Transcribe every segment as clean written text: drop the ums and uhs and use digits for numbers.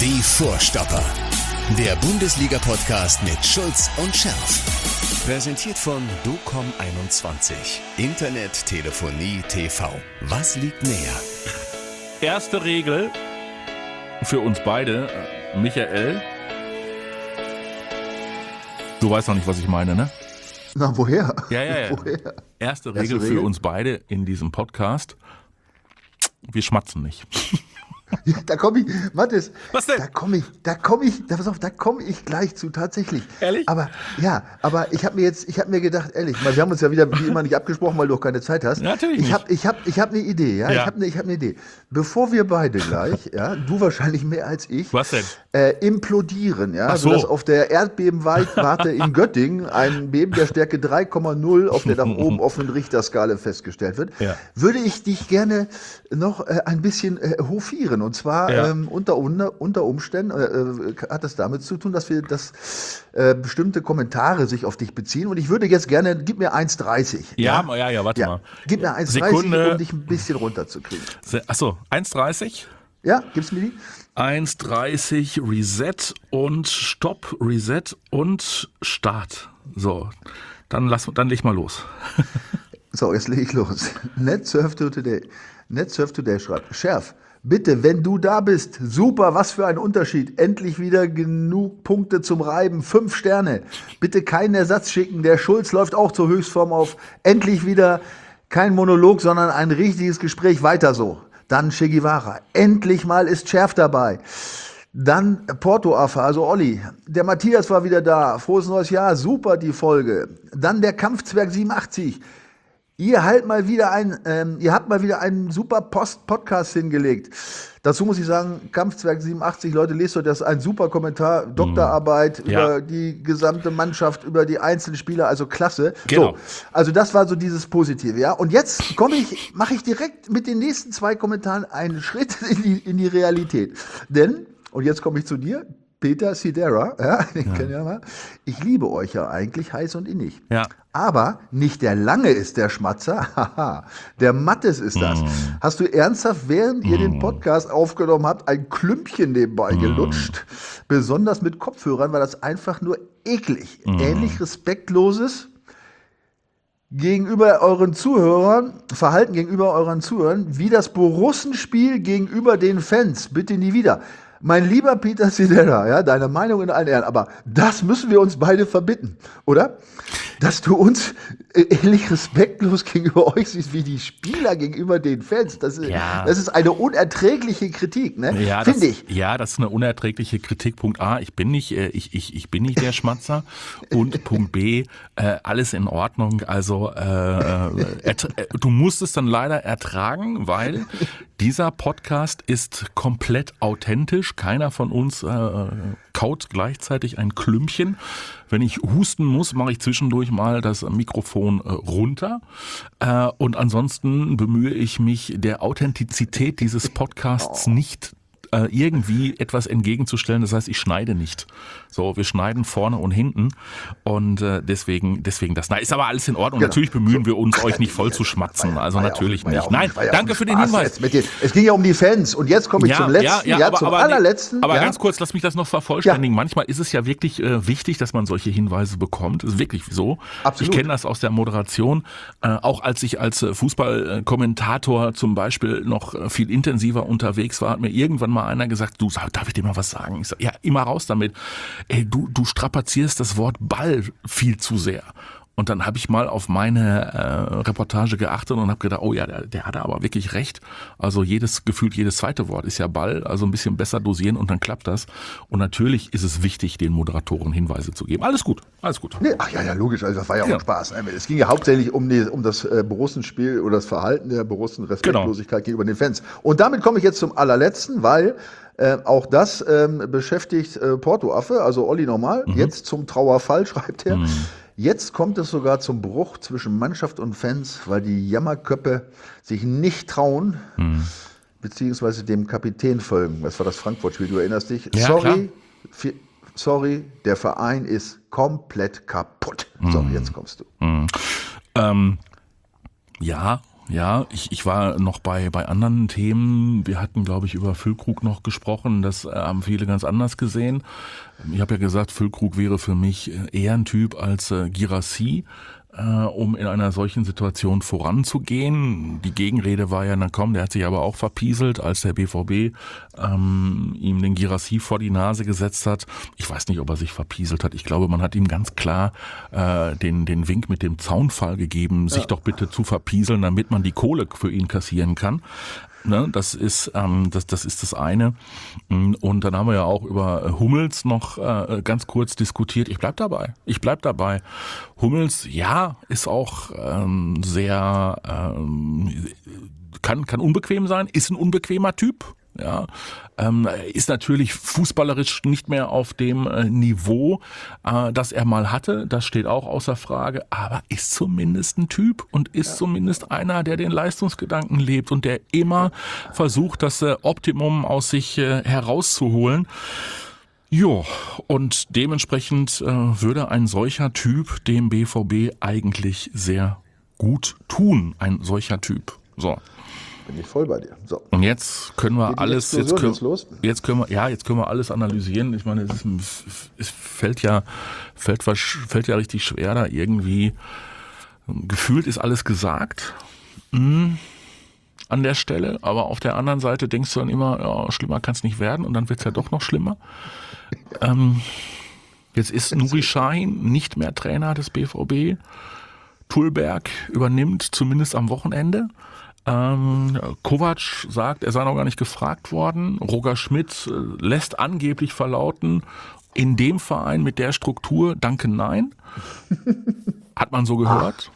Die Vorstopper. Der Bundesliga-Podcast mit Schulz und Scherf. Präsentiert von DOCOM21. Internet, Telefonie, TV. Was liegt näher? Erste Regel für uns beide, Michael. Du weißt noch nicht, was ich meine, ne? Na, woher? Ja. Woher? Erste Regel für uns beide in diesem Podcast. Wir schmatzen nicht. Ja, da komme ich, Mathis. Was denn? Da komme ich gleich zu, tatsächlich. Ehrlich? Aber ich habe mir gedacht, ehrlich, weil wir haben uns ja wieder wie immer nicht abgesprochen, weil du auch keine Zeit hast. Natürlich nicht. Ich hab eine Idee, ja. Ja. Ich hab eine Idee. Bevor wir beide gleich, ja, du wahrscheinlich mehr als ich. Was denn? Implodieren, ja. Ach so. Sodass auf der Erdbebenwarte in Göttingen ein Beben der Stärke 3,0 auf der nach oben offenen Richterskala festgestellt wird, Ja. würde ich dich gerne noch ein bisschen hofieren. Und zwar Ja. unter Umständen hat das damit zu tun, dass bestimmte Kommentare sich auf dich beziehen. Und ich würde jetzt gerne, gib mir 1,30. Ja, warte mal. Gib mir 1,30, Sekunde. um dich ein bisschen runterzukriegen. Achso, 1,30? Ja, gibst du mir die? 1,30 Reset und Stopp, Reset und Start. So, dann leg mal los. So, jetzt lege ich los. NetSurf Today schreibt: Scherf, bitte, wenn du da bist, super, was für ein Unterschied. Endlich wieder genug Punkte zum Reiben. 5 Sterne. Bitte keinen Ersatz schicken. Der Schulz läuft auch zur Höchstform auf. Endlich wieder kein Monolog, sondern ein richtiges Gespräch. Weiter so. Dann Che Guevara. Endlich mal ist Scherf dabei. Dann Porto-Affe, also Olli. Der Matthias war wieder da. Frohes neues Jahr. Super, die Folge. Dann der Kampfzwerg 87. Ihr habt mal wieder einen super Podcast hingelegt. Dazu muss ich sagen, Kampfzwerg 87, Leute, lest euch das, ein super Kommentar, Doktorarbeit über die gesamte Mannschaft, über die einzelnen Spieler, also klasse. Genau. So, also das war so dieses Positive, ja. Und jetzt mache ich direkt mit den nächsten 2 Kommentaren einen Schritt in die Realität. Denn, und jetzt komme ich zu dir, Peter Sidera, ja, den kennen ja mal. Ich liebe euch ja eigentlich heiß und innig. Ja. Aber nicht der Lange ist der Schmatzer, haha, der Mattes ist das. Hast du ernsthaft, während ihr den Podcast aufgenommen habt, ein Klümpchen nebenbei gelutscht? Besonders mit Kopfhörern war das einfach nur eklig. Ähnlich respektloses gegenüber euren Zuhörern, Verhalten gegenüber euren Zuhörern, wie das Borussenspiel gegenüber den Fans. Bitte nie wieder. Mein lieber Peter Sidera, ja, deine Meinung in allen Ehren, aber das müssen wir uns beide verbitten, oder? Dass du uns ähnlich respektlos gegenüber euch siehst, wie die Spieler gegenüber den Fans. Das ist eine unerträgliche Kritik, ne? Ja, finde ich. Ja, das ist eine unerträgliche Kritik. Punkt A, ich bin nicht der Schmatzer. Und Punkt B, alles in Ordnung. Also du musst es dann leider ertragen, weil dieser Podcast ist komplett authentisch. Keiner von uns kaut gleichzeitig ein Klümpchen. Wenn ich husten muss, mache ich zwischendurch mal das Mikrofon runter. Und ansonsten bemühe ich mich, der Authentizität dieses Podcasts nicht irgendwie etwas entgegenzustellen. Das heißt, ich schneide nicht. So, wir schneiden vorne und hinten. Und deswegen das. Na, ist aber alles in Ordnung. Genau. Natürlich bemühen wir uns, euch nicht voll zu schmatzen. Also natürlich nicht. Nein, danke für den Hinweis. Es ging ja um die Fans. Und jetzt komme ich zum letzten, zum allerletzten. Aber ganz kurz, lass mich das noch vervollständigen. Ja. Manchmal ist es ja wirklich wichtig, dass man solche Hinweise bekommt. Das ist wirklich so. Absolut. Ich kenne das aus der Moderation. Auch als ich als Fußballkommentator zum Beispiel noch viel intensiver unterwegs war, hat mir irgendwann mal einer gesagt, du, darf ich dir mal was sagen? Ich sag, ja, immer raus damit. Ey, du strapazierst das Wort Ball viel zu sehr. Und dann habe ich mal auf meine Reportage geachtet und habe gedacht, oh ja, der hat aber wirklich recht. Also gefühlt jedes zweite Wort ist ja Ball, also ein bisschen besser dosieren und dann klappt das. Und natürlich ist es wichtig, den Moderatoren Hinweise zu geben. Alles gut. Nee, ach ja, logisch, also das war ja auch ein Spaß. Es ging ja hauptsächlich um das Borussenspiel oder das Verhalten der Borussen, Respektlosigkeit gegenüber den Fans. Und damit komme ich jetzt zum allerletzten, weil auch das beschäftigt Porto-Affe, also Olli nochmal. Jetzt zum Trauerfall, schreibt er. Jetzt kommt es sogar zum Bruch zwischen Mannschaft und Fans, weil die Jammerköppe sich nicht trauen, beziehungsweise dem Kapitän folgen. Das war das Frankfurt-Spiel, du erinnerst dich? Ja, Sorry, der Verein ist komplett kaputt. So, jetzt kommst du. Ja, Ja, ich war noch bei anderen Themen. Wir hatten, glaube ich, über Füllkrug noch gesprochen. Das haben viele ganz anders gesehen. Ich habe ja gesagt, Füllkrug wäre für mich eher ein Typ als Guirassy, um in einer solchen Situation voranzugehen. Die Gegenrede war ja, na komm, der hat sich aber auch verpieselt, als der BVB ihm den Guirassy vor die Nase gesetzt hat. Ich weiß nicht, ob er sich verpieselt hat. Ich glaube, man hat ihm ganz klar den Wink mit dem Zaunfall gegeben, sich doch bitte zu verpieseln, damit man die Kohle für ihn kassieren kann. Ne, das ist das eine. Und dann haben wir ja auch über Hummels noch ganz kurz diskutiert. Ich bleib dabei. Hummels, ja, ist auch sehr kann unbequem sein, ist ein unbequemer Typ. Ja, ist natürlich fußballerisch nicht mehr auf dem Niveau, das er mal hatte. Das steht auch außer Frage. Aber ist zumindest ein Typ und ist zumindest einer, der den Leistungsgedanken lebt und der immer versucht, das Optimum aus sich herauszuholen. Jo, und dementsprechend würde ein solcher Typ dem BVB eigentlich sehr gut tun. Ein solcher Typ. So. Bin ich voll bei dir. So. Und jetzt können wir alles, jetzt können wir alles analysieren. Ich meine, es fällt ja richtig schwer, da irgendwie gefühlt ist alles gesagt an der Stelle, aber auf der anderen Seite denkst du dann immer, ja, schlimmer kann es nicht werden und dann wird es ja doch noch schlimmer. Jetzt ist Nuri Sahin nicht mehr Trainer des BVB. Tullberg übernimmt zumindest am Wochenende. Kovac sagt, er sei noch gar nicht gefragt worden. Roger Schmidt lässt angeblich verlauten, in dem Verein mit der Struktur, danke, nein. Hat man so gehört.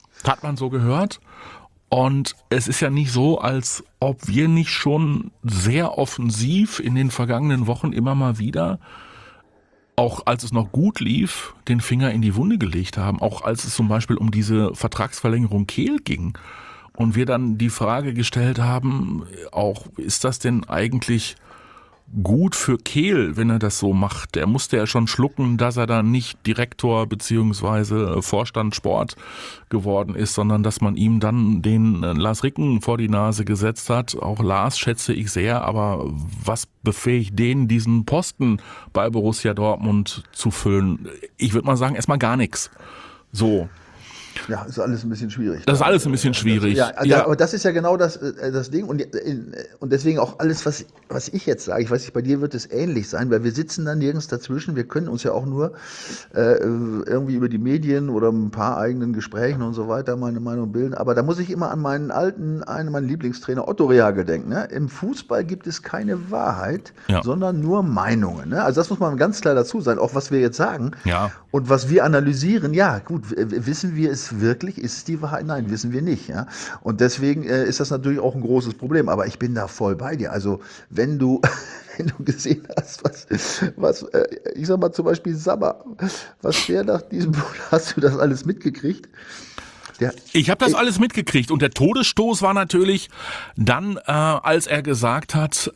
Und es ist ja nicht so, als ob wir nicht schon sehr offensiv in den vergangenen Wochen immer mal wieder, auch als es noch gut lief, den Finger in die Wunde gelegt haben. Auch als es zum Beispiel um diese Vertragsverlängerung Kehl ging. Und wir dann die Frage gestellt haben, auch ist das denn eigentlich gut für Kehl, wenn er das so macht? Der musste ja schon schlucken, dass er dann nicht Direktor beziehungsweise Vorstand Sport geworden ist, sondern dass man ihm dann den Lars Ricken vor die Nase gesetzt hat. Auch Lars schätze ich sehr, aber was befähigt den, diesen Posten bei Borussia Dortmund zu füllen? Ich würde mal sagen, erstmal gar nichts. So. Ja, ist alles ein bisschen schwierig. Das ist alles ein bisschen schwierig. Aber das ist ja genau das Ding. Und deswegen auch alles, was ich jetzt sage, ich weiß nicht, bei dir wird es ähnlich sein, weil wir sitzen dann nirgends dazwischen. Wir können uns ja auch nur irgendwie über die Medien oder ein paar eigenen Gesprächen und so weiter meine Meinung bilden. Aber da muss ich immer an meinen meinen Lieblingstrainer Otto Rehhagel denken. Ne? Im Fußball gibt es keine Wahrheit, sondern nur Meinungen. Ne? Also das muss man ganz klar dazu sein, auch was wir jetzt sagen. Ja. Und was wir analysieren, ja gut, wissen wir es wirklich, ist es die Wahrheit? Nein, wissen wir nicht. Ja? Und deswegen ist das natürlich auch ein großes Problem. Aber ich bin da voll bei dir. Also wenn du gesehen hast, was ich sag mal zum Beispiel Sabber, was der nach diesem, hast du das alles mitgekriegt? Ich habe das alles mitgekriegt. Und der Todesstoß war natürlich dann, als er gesagt hat,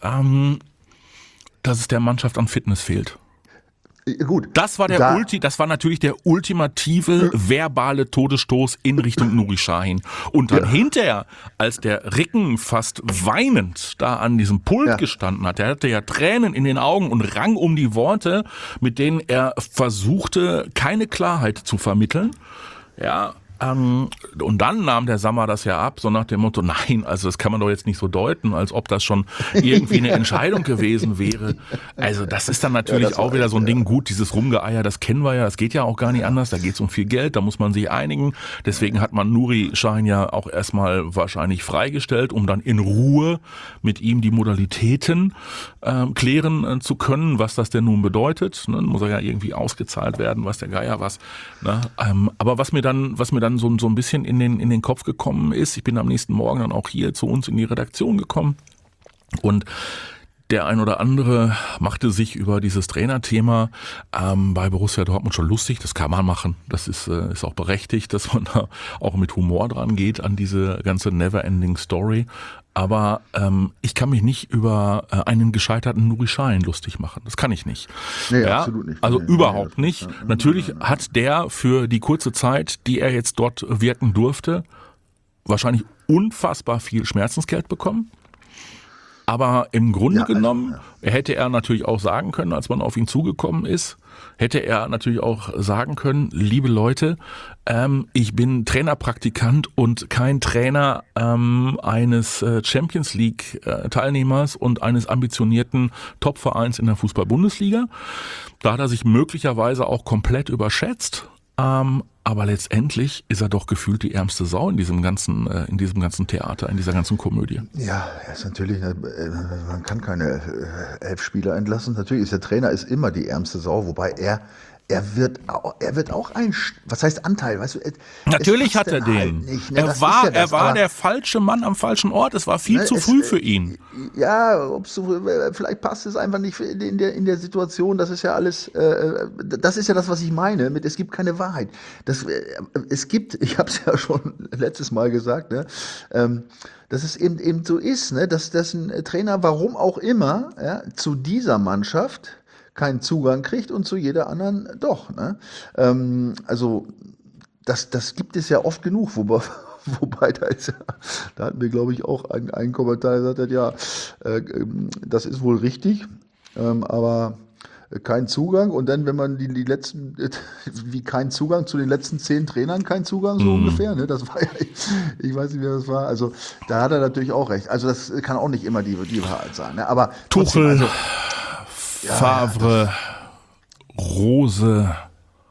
dass es der Mannschaft an Fitness fehlt. Gut. Das war natürlich der ultimative verbale Todesstoß in Richtung Nuri Sahin. Und dann hinterher, als der Ricken fast weinend da an diesem Pult gestanden hat, der hatte ja Tränen in den Augen und rang um die Worte, mit denen er versuchte, keine Klarheit zu vermitteln. Ja. Und dann nahm der Sammer das ja ab, so nach dem Motto, nein, also das kann man doch jetzt nicht so deuten, als ob das schon irgendwie eine Entscheidung gewesen wäre. Also das ist dann natürlich auch wieder so ein Ding, gut, dieses Rumgeeier, das kennen wir ja, das geht ja auch gar nicht anders, da geht es um viel Geld, da muss man sich einigen. Deswegen hat man Nuri Sahin ja auch erstmal wahrscheinlich freigestellt, um dann in Ruhe mit ihm die Modalitäten klären zu können, was das denn nun bedeutet. Ne? Muss er ja irgendwie ausgezahlt werden, was der Geier was. Ne? Aber was mir dann so ein bisschen in den Kopf gekommen ist, ich bin am nächsten Morgen dann auch hier zu uns in die Redaktion gekommen und der ein oder andere machte sich über dieses Trainerthema bei Borussia Dortmund schon lustig. Das kann man machen. Das ist auch berechtigt, dass man da auch mit Humor dran geht an diese ganze Never-Ending Story. Aber ich kann mich nicht über einen gescheiterten Nuri Sahin lustig machen. Das kann ich nicht. Nee, absolut nicht. Also überhaupt nicht. Natürlich hat der für die kurze Zeit, die er jetzt dort wirken durfte, wahrscheinlich unfassbar viel Schmerzensgeld bekommen. Aber im Grunde genommen, hätte er natürlich auch sagen können, als man auf ihn zugekommen ist, hätte er natürlich auch sagen können, liebe Leute, ich bin Trainerpraktikant und kein Trainer eines Champions League Teilnehmers und eines ambitionierten Topvereins in der Fußball-Bundesliga. Da hat er sich möglicherweise auch komplett überschätzt. Aber letztendlich ist er doch gefühlt die ärmste Sau in diesem ganzen Theater, in dieser ganzen Komödie. Ja, er ist natürlich, man kann keine 11 Spieler entlassen. Natürlich ist der Trainer immer die ärmste Sau, wobei er wird auch was heißt Anteil? Weißt du, natürlich hat er den. Halt nicht, ne? Er war der falsche Mann am falschen Ort. Es war viel zu früh für ihn. Ja, vielleicht passt es einfach nicht in der Situation. Das ist ja alles, das ist ja das, was ich meine. Es gibt keine Wahrheit. Ich habe es ja schon letztes Mal gesagt, ne? Dass es eben so ist, ne? Dass ein Trainer, warum auch immer, ja, zu dieser Mannschaft keinen Zugang kriegt und zu jeder anderen doch. Ne? Also das gibt es ja oft genug, wobei da hatten wir, glaube ich, auch einen Kommentar, der sagt, ja, das ist wohl richtig, aber kein Zugang. Und dann, wenn man die letzten, wie kein Zugang zu den letzten 10 Trainern, kein Zugang, so ungefähr. Ne? Das war ja, ich weiß nicht, wie das war. Also da hat er natürlich auch recht. Also das kann auch nicht immer die Wahrheit sein. Ne? Aber Tuchel, trotzdem, Favre, Rose,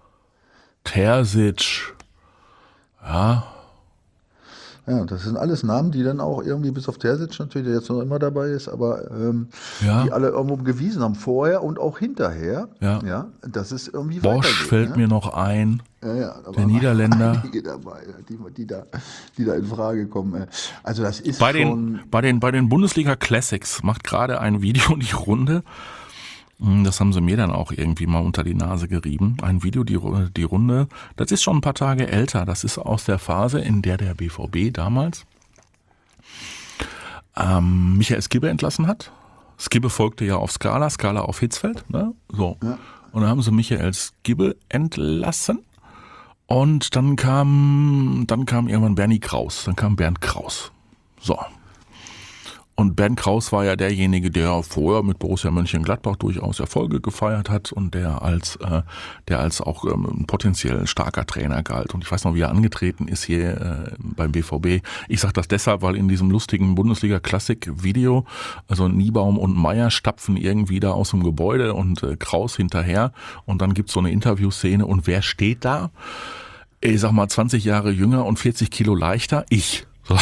Terzic, ja. Ja, das sind alles Namen, die dann auch irgendwie, bis auf Terzic natürlich, der jetzt noch immer dabei ist, aber die alle irgendwo bewiesen haben, vorher und auch hinterher, ja, dass es irgendwie Bosch weitergeht. Fällt mir noch ein, da der Niederländer. Einige dabei, die da in Frage kommen. Also das ist bei schon... Bei den Bundesliga Classics macht gerade ein Video die Runde. Das haben sie mir dann auch irgendwie mal unter die Nase gerieben. Ein Video, die Runde, das ist schon ein paar Tage älter. Das ist aus der Phase, in der BVB damals Michael Skibbe entlassen hat. Skibbe folgte ja auf Scala auf Hitzfeld. Ne? So. Ja. Und dann haben sie Michael Skibbe entlassen. Und dann kam irgendwann Bernd Kraus. So. Und Bernd Kraus war ja derjenige, der vorher mit Borussia Mönchengladbach durchaus Erfolge gefeiert hat und der als auch potenziell starker Trainer galt. Und ich weiß noch, wie er angetreten ist hier beim BVB. Ich sage das deshalb, weil in diesem lustigen Bundesliga-Klassik-Video, also Niebaum und Meier stapfen irgendwie da aus dem Gebäude und Kraus hinterher. Und dann gibt's so eine Interviewszene. Und wer steht da? Ich sag mal 20 Jahre jünger und 40 Kilo leichter. Ich. So.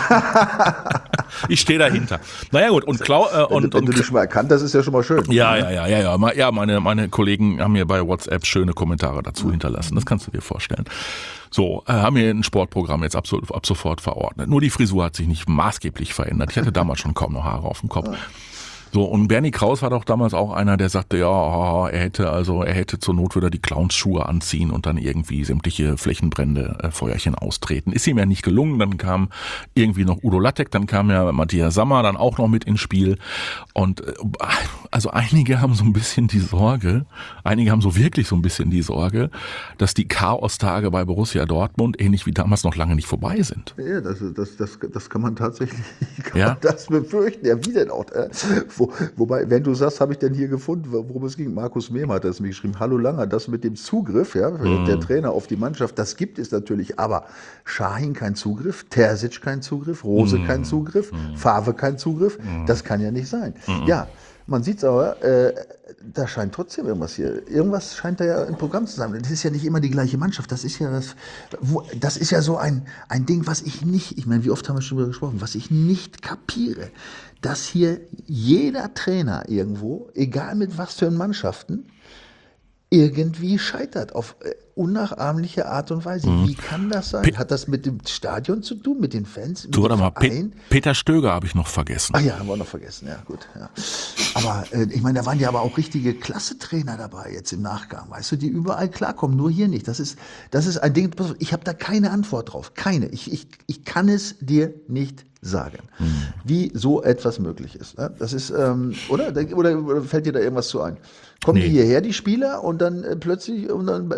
Ich stehe dahinter. Naja gut, und wenn du dich mal erkannt, das ist ja schon mal schön. Ja. Meine Kollegen haben mir bei WhatsApp schöne Kommentare dazu hinterlassen. Das kannst du dir vorstellen. So, haben mir ein Sportprogramm jetzt ab sofort verordnet. Nur die Frisur hat sich nicht maßgeblich verändert. Ich hatte damals schon kaum noch Haare auf dem Kopf. So, und Bernie Kraus war doch damals auch einer, der sagte, ja, er hätte zur Not wieder die Clownsschuhe anziehen und dann irgendwie sämtliche Flächenbrände, Feuerchen austreten. Ist ihm ja nicht gelungen, dann kam irgendwie noch Udo Lattek, dann kam ja Matthias Sammer dann auch noch mit ins Spiel und also einige haben so wirklich so ein bisschen die Sorge, dass die Chaostage bei Borussia Dortmund ähnlich wie damals noch lange nicht vorbei sind. Ja, das kann man tatsächlich das befürchten. Ja, wie denn auch? Wobei, wenn du sagst, habe ich denn hier gefunden, worum es ging? Markus Mehm hat das mir geschrieben. Hallo Langer, das mit dem Zugriff, der Trainer auf die Mannschaft, das gibt es natürlich, aber Şahin kein Zugriff, Terzic kein Zugriff, Rose kein Zugriff, Favre kein Zugriff, das kann ja nicht sein. Ja, man sieht es aber, da scheint trotzdem irgendwas scheint da ja im Programm zu sein. Das ist ja nicht immer die gleiche Mannschaft. Das ist ja so ein Ding, was ich meine, wie oft haben wir schon darüber gesprochen, was ich nicht kapiere, dass hier jeder Trainer irgendwo, egal mit was für Mannschaften, irgendwie scheitert auf unnachahmliche Art und Weise. Wie kann das sein? Hat das mit dem Stadion zu tun, mit den Fans? Du, warte mal, Peter Stöger habe ich noch vergessen. Ach ja, haben wir noch vergessen, ja gut. Ja. Aber ich meine, da waren ja aber auch richtige Klasse-Trainer dabei jetzt im Nachgang, weißt du, die überall klarkommen, nur hier nicht. Das ist ein Ding, ich habe da keine Antwort drauf, keine. Ich kann es dir nicht sagen, wie so etwas möglich ist. Ne? Das ist, oder fällt dir da irgendwas zu ein? Kommen die hierher, die Spieler, und dann plötzlich, und dann passt das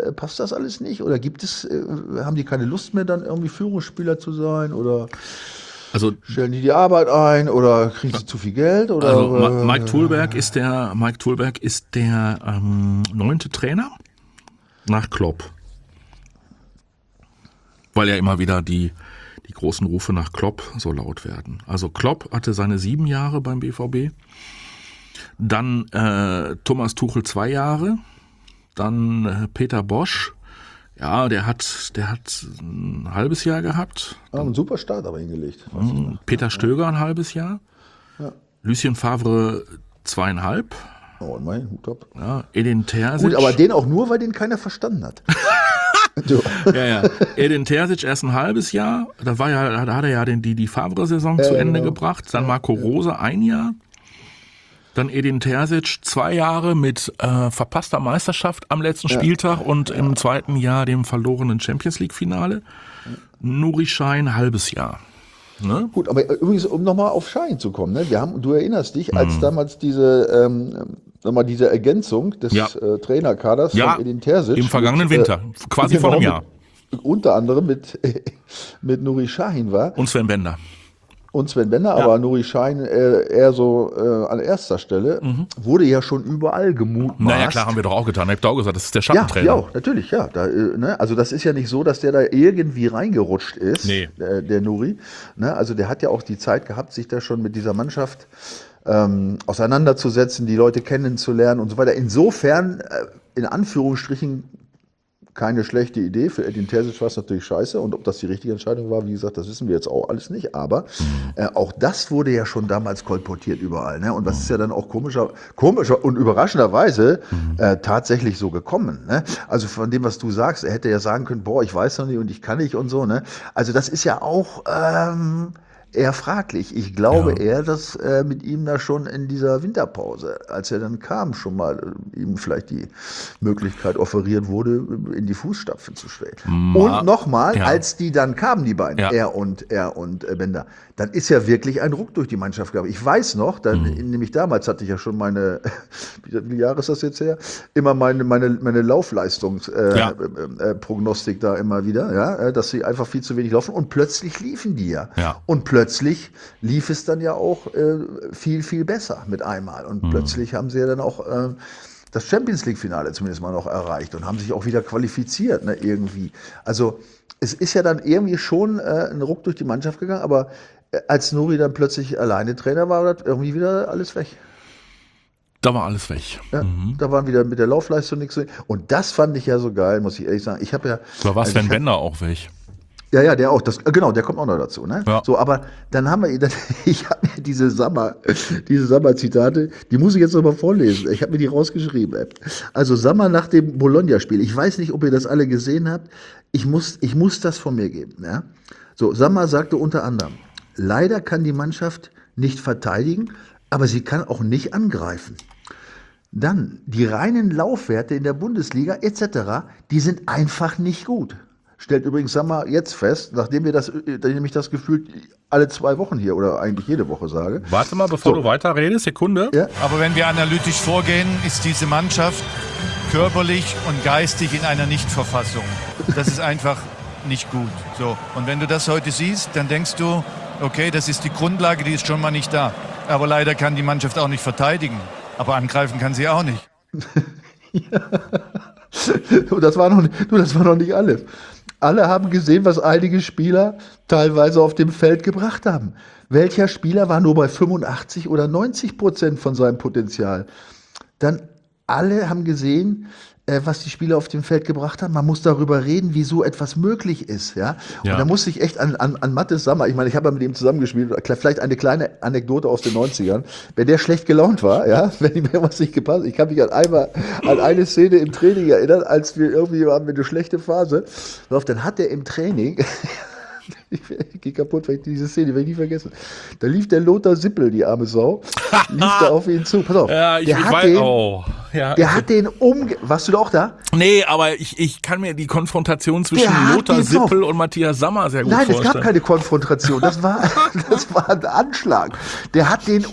das alles nicht? Oder haben die keine Lust mehr, dann irgendwie Führungsspieler zu sein? Oder Also stellen die Arbeit ein? Oder kriegen sie zu viel Geld? Oder, Also Mike Thuelberg ist der 9. Trainer nach Klopp. Weil ja immer wieder die großen Rufe nach Klopp so laut werden. Also Klopp hatte seine 7 Jahre beim BVB. Dann Thomas Tuchel 2 Jahre. Dann Peter Bosch. Ja, der hat ein halbes Jahr gehabt. Einen super Start aber hingelegt. Peter Stöger ein halbes Jahr. Ja. Lucien Favre 2,5. Oh, mein Hut ab. Ja, Edin Terzic. Gut, aber den auch nur, weil den keiner verstanden hat. Ja. Edin Terzic erst ein halbes Jahr. Da hat er ja die Favre-Saison zu Ende gebracht. Dann Marco Rose 1 Jahr. Dann Edin Terzic 2 Jahre mit verpasster Meisterschaft am letzten Spieltag und im zweiten Jahr dem verlorenen Champions-League-Finale. Nuri Sahin ein halbes Jahr. Ne? Gut, aber übrigens, um nochmal auf Sahin zu kommen, ne? Du erinnerst dich, als damals diese Ergänzung des Trainerkaders von Edin Terzic. Im vergangenen Winter, quasi vor einem Jahr. Unter anderem mit Nuri Sahin war. Und Sven Bender. Aber Nuri Sahin eher so an erster Stelle, wurde ja schon überall gemutmaßt. Naja, klar, haben wir doch auch getan. Ich habe auch gesagt, das ist der Schattentrainer. Ja, auch, natürlich, ja. Also das ist ja nicht so, dass der da irgendwie reingerutscht ist, der Nuri. Ne? Also der hat ja auch die Zeit gehabt, sich da schon mit dieser Mannschaft auseinanderzusetzen, die Leute kennenzulernen und so weiter. Insofern, in Anführungsstrichen, keine schlechte Idee. Für Edin Terzic war es natürlich scheiße. Und ob das die richtige Entscheidung war, wie gesagt, das wissen wir jetzt auch alles nicht. Aber auch das wurde ja schon damals kolportiert überall. Ne? Und das ist ja dann auch komischer und überraschenderweise tatsächlich so gekommen. Ne? Also von dem, was du sagst, er hätte ja sagen können, ich weiß noch nicht und ich kann nicht und so. Ne? Also das ist ja auch eher fraglich. Ich glaube eher, dass mit ihm da schon in dieser Winterpause, als er dann kam, schon mal ihm vielleicht die Möglichkeit offeriert wurde, in die Fußstapfen zu treten. Und nochmal, als die dann kamen, die beiden, er und Bender, dann ist ja wirklich ein Ruck durch die Mannschaft gegangen. Ich weiß noch, nämlich damals hatte ich ja schon meine, wie viele Jahre ist das jetzt her, immer meine Laufleistungsprognostik da immer wieder, dass sie einfach viel zu wenig laufen und plötzlich liefen die ja. Und plötzlich lief es dann ja auch viel, viel besser mit einmal. Und plötzlich haben sie ja dann auch das Champions-League-Finale zumindest mal noch erreicht und haben sich auch wieder qualifiziert, ne, irgendwie. Also es ist ja dann irgendwie schon ein Ruck durch die Mannschaft gegangen, aber als Nuri dann plötzlich alleine Trainer war, war das irgendwie wieder alles weg. Da war alles weg. Ja, da waren wieder mit der Laufleistung nichts. Und das fand ich ja so geil, muss ich ehrlich sagen. Da war Sven Bender auch weg. Ja, der auch. Genau, der kommt auch noch dazu. Ne? Ja. So, aber dann haben wir, ich habe mir diese Sammer-Zitate, die muss ich jetzt noch mal vorlesen. Ich habe mir die rausgeschrieben. Also Sammer nach dem Bologna-Spiel. Ich weiß nicht, ob ihr das alle gesehen habt. Ich muss das von mir geben. Ja? So, Sammer sagte unter anderem, leider kann die Mannschaft nicht verteidigen, aber sie kann auch nicht angreifen. Dann, die reinen Laufwerte in der Bundesliga etc., die sind einfach nicht gut. Stellt übrigens Sammer jetzt fest, nachdem ich das gefühlt alle 2 Wochen hier oder eigentlich jede Woche sage. Warte mal, bevor du weiter redest, Sekunde. Ja. Aber wenn wir analytisch vorgehen, ist diese Mannschaft körperlich und geistig in einer Nichtverfassung. Das ist einfach nicht gut. So. Und wenn du das heute siehst, dann denkst du, okay, das ist die Grundlage, die ist schon mal nicht da. Aber leider kann die Mannschaft auch nicht verteidigen. Aber angreifen kann sie auch nicht. Das war noch nicht alles. Alle haben gesehen, was einige Spieler teilweise auf dem Feld gebracht haben. Welcher Spieler war nur bei 85 oder 90% von seinem Potenzial? Dann alle haben gesehen, was die Spieler auf dem Feld gebracht haben. Man muss darüber reden, wie so etwas möglich ist. Ja? Und da musste ich echt an Mathis Sammer, ich meine, ich habe ja mit ihm zusammengespielt, vielleicht eine kleine Anekdote aus den 90ern. Wenn der schlecht gelaunt war, wenn ihm was nicht gepasst, ich kann mich an eine Szene im Training erinnern, als wir irgendwie haben eine schlechte Phase, dann hat er im Training, ich gehe kaputt, weil ich diese Szene werde ich nie vergessen. Da lief der Lothar Sippel, die arme Sau, lief da auf ihn zu. Pass auf, der hat den warst du da auch da? Nee, aber ich kann mir die Konfrontation zwischen Lothar Sippel und Matthias Sammer sehr gut vorstellen. Nein, es gab keine Konfrontation, das war ein Anschlag. Der hat den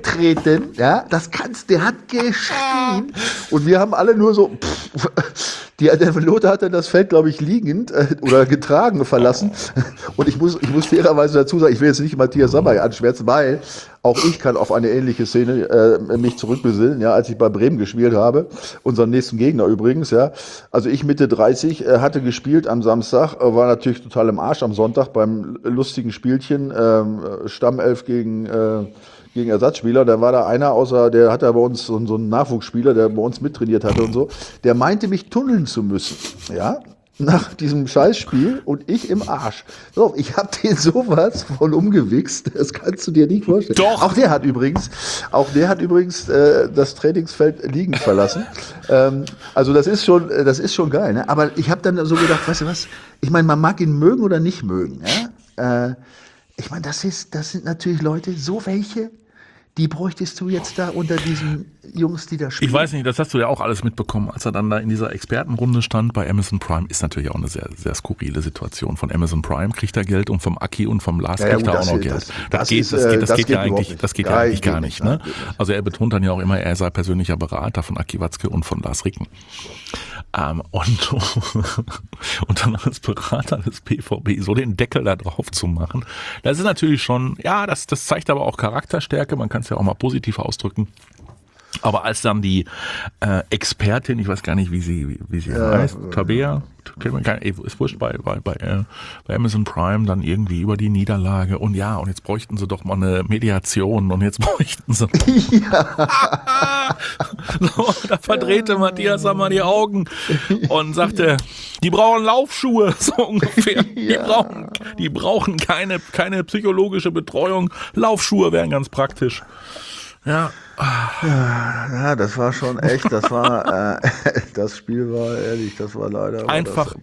umgetreten, der hat geschrien und wir haben alle nur so Der Lothar hat dann das Feld, glaube ich, liegend oder getragen verlassen. Und ich muss fairerweise dazu sagen, ich will jetzt nicht Matthias Sammer anschwärzen, weil auch ich kann auf eine ähnliche Szene mich zurückbesinnen, ja, als ich bei Bremen gespielt habe, unseren nächsten Gegner übrigens, ja. Also ich Mitte 30 hatte gespielt am Samstag, war natürlich total im Arsch am Sonntag beim lustigen Spielchen, Stammelf gegen Ersatzspieler. Da war da einer der hatte bei uns so einen Nachwuchsspieler, der bei uns mittrainiert hatte und so, der meinte mich tunneln zu müssen, ja, nach diesem Scheißspiel und ich im Arsch. So, ich hab den sowas von umgewichst, das kannst du dir nicht vorstellen. Doch. Auch der hat übrigens das Trainingsfeld liegend verlassen. Also das ist schon geil, ne? Aber ich habe dann so gedacht, weißt du was, ich meine, man mag ihn mögen oder nicht mögen, ja? Ich meine, das sind natürlich Leute, so welche, die bräuchtest du jetzt da unter diesen Jungs, die da spielen. Ich weiß nicht, das hast du ja auch alles mitbekommen, als er dann da in dieser Expertenrunde stand bei Amazon Prime. Ist natürlich auch eine sehr, sehr skurrile Situation. Von Amazon Prime kriegt er Geld und vom Aki und vom Lars kriegt er auch noch Geld. Das geht ja eigentlich gar nicht. Ne? Also er betont dann ja auch immer, er sei persönlicher Berater von Aki Watzke und von Lars Ricken. Und dann als Berater des BVB so den Deckel da drauf zu machen, das ist natürlich schon, ja, das zeigt aber auch Charakterstärke, man kann es ja auch mal positiv ausdrücken. Aber als dann die Expertin, ich weiß gar nicht, wie sie heißt, Tabea, ist wurscht, bei Amazon Prime dann irgendwie über die Niederlage und jetzt bräuchten sie doch mal eine Mediation und jetzt bräuchten sie so, da verdrehte Matthias Sammer die Augen und sagte, die brauchen Laufschuhe, so ungefähr. Die brauchen keine psychologische Betreuung. Laufschuhe wären ganz praktisch. Ja, das war schon echt, das Spiel war ehrlich, das war leider. Einfach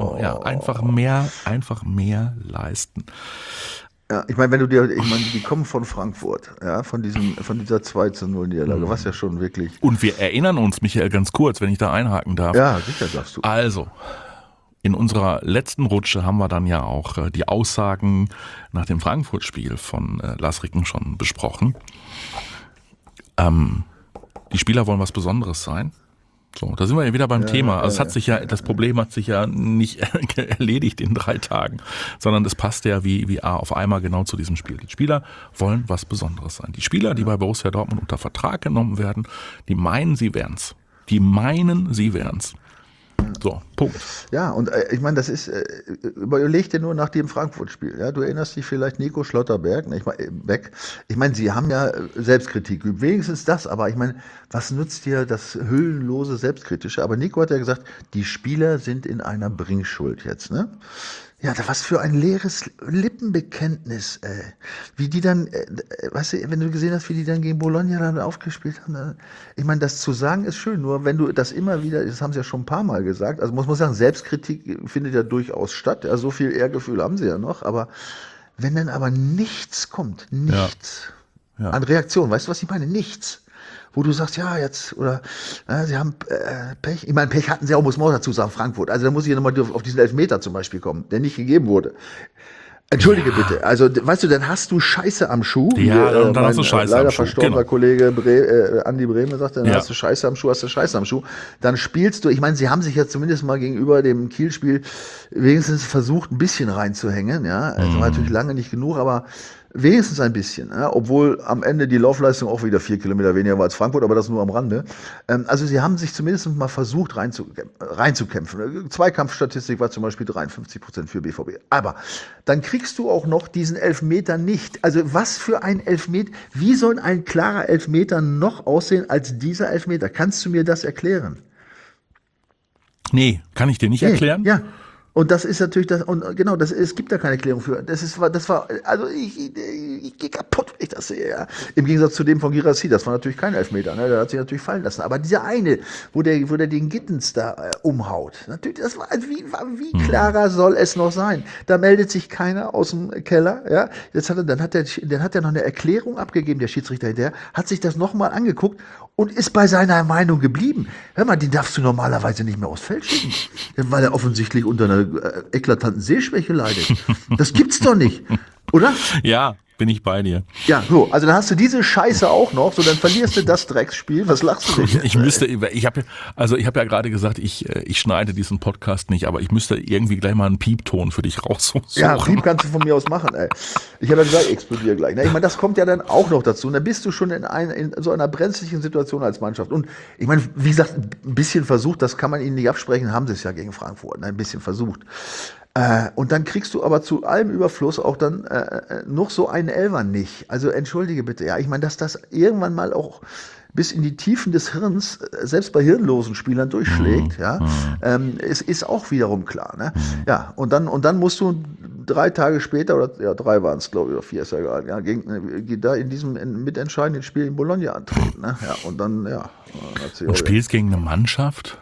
mehr leisten. Ja, ich meine, die kommen von Frankfurt, ja, von dieser 2-0-Niederlage, was ja schon wirklich. Und wir erinnern uns, Michael, ganz kurz, wenn ich da einhaken darf. Ja, sicher darfst du. Also, in unserer letzten Rutsche haben wir dann ja auch die Aussagen nach dem Frankfurt-Spiel von Lars Ricken schon besprochen. Die Spieler wollen was Besonderes sein. So, da sind wir ja wieder beim Thema. Also das Problem hat sich ja nicht erledigt in 3 Tagen, sondern es passt ja wie auf einmal genau zu diesem Spiel. Die Spieler wollen was Besonderes sein. Die Spieler, die bei Borussia Dortmund unter Vertrag genommen werden, die meinen, sie wären's. So, Punkt. Ja, und ich meine, das ist, überleg dir nur nach dem Frankfurt-Spiel. Ja? Du erinnerst dich vielleicht Nico Schlotterberg, ich meine, sie haben ja Selbstkritik geübt, wenigstens das, aber ich meine, was nützt dir das hüllenlose Selbstkritische? Aber Nico hat ja gesagt, die Spieler sind in einer Bringschuld jetzt, ne? Ja, was für ein leeres Lippenbekenntnis, wie die dann, weißt du, wenn du gesehen hast, wie die dann gegen Bologna dann aufgespielt haben, ich meine, das zu sagen ist schön, nur wenn du das immer wieder, das haben sie ja schon ein paar Mal gesagt, also muss man sagen, Selbstkritik findet ja durchaus statt, ja, so viel Ehrgefühl haben sie ja noch, aber wenn dann aber nichts kommt, an Reaktion, weißt du, was ich meine? Nichts. Wo du sagst, ja, jetzt, oder sie haben Pech. Ich meine, Pech hatten sie auch, muss man auch dazu sagen, Frankfurt. Also da muss ich ja nochmal auf diesen Elfmeter zum Beispiel kommen, der nicht gegeben wurde. Entschuldige bitte, also weißt du, dann hast du Scheiße am Schuh. Ja, dann hast du Scheiße am Schuh. Leider verstorbener Kollege Andi Brehme sagt, dann hast du Scheiße am Schuh, Dann spielst du, ich meine, sie haben sich ja zumindest mal gegenüber dem Kiel-Spiel wenigstens versucht, ein bisschen reinzuhängen. Ja, also war natürlich lange nicht genug, aber wenigstens ein bisschen, ja, obwohl am Ende die Laufleistung auch wieder 4 Kilometer weniger war als Frankfurt, aber das nur am Rande. Also sie haben sich zumindest mal versucht reinzukämpfen. Zweikampfstatistik war zum Beispiel 53% für BVB. Aber dann kriegst du auch noch diesen Elfmeter nicht. Also was für ein Elfmeter, wie soll ein klarer Elfmeter noch aussehen als dieser Elfmeter? Kannst du mir das erklären? Nee, kann ich dir nicht erklären. Ja. Und das ist natürlich das, und genau, es gibt da keine Erklärung für. Also ich gehe kaputt, wenn ich das sehe, ja. Im Gegensatz zu dem von Girassi, das war natürlich kein Elfmeter, ne, der hat sich natürlich fallen lassen. Aber dieser eine, wo der den Gittens da umhaut, natürlich, das war, wie klarer soll es noch sein? Da meldet sich keiner aus dem Keller, ja. Dann hat er noch eine Erklärung abgegeben, der Schiedsrichter hinterher, hat sich das nochmal angeguckt und ist bei seiner Meinung geblieben. Hör mal, den darfst du normalerweise nicht mehr aufs Feld schicken, weil er offensichtlich unter einer eklatanten Sehschwäche leidet. Das gibt's doch nicht, oder? Ja, bin ich bei dir. Ja, so, also dann hast du diese Scheiße auch noch, so dann verlierst du das Drecksspiel. Was lachst du denn? Ich habe ja gerade gesagt, ich schneide diesen Podcast nicht, aber ich müsste irgendwie gleich mal einen Piepton für dich raussuchen. Ja, Piep kannst du von mir aus machen, ey. Ich habe ja gesagt, explodiere gleich. Ne? Ich meine, das kommt ja dann auch noch dazu. Und dann bist du schon in so einer brenzlichen Situation als Mannschaft. Und ich meine, wie gesagt, ein bisschen versucht, das kann man ihnen nicht absprechen, haben sie es ja gegen Frankfurt, ne? Ein bisschen versucht. Und dann kriegst du aber zu allem Überfluss auch dann noch so einen Elfer nicht. Also entschuldige bitte, ja, ich meine, dass das irgendwann mal auch bis in die Tiefen des Hirns, selbst bei hirnlosen Spielern durchschlägt, ja, ist auch wiederum klar. Ne? Ja, und dann musst du 3 Tage später, oder ja, 3 waren es, glaube ich, oder 4 ist ja egal, ja, da in diesem mitentscheidenden Spiel in Bologna antreten. Ne? Ja, und dann, ja. Und spielst gegen eine Mannschaft,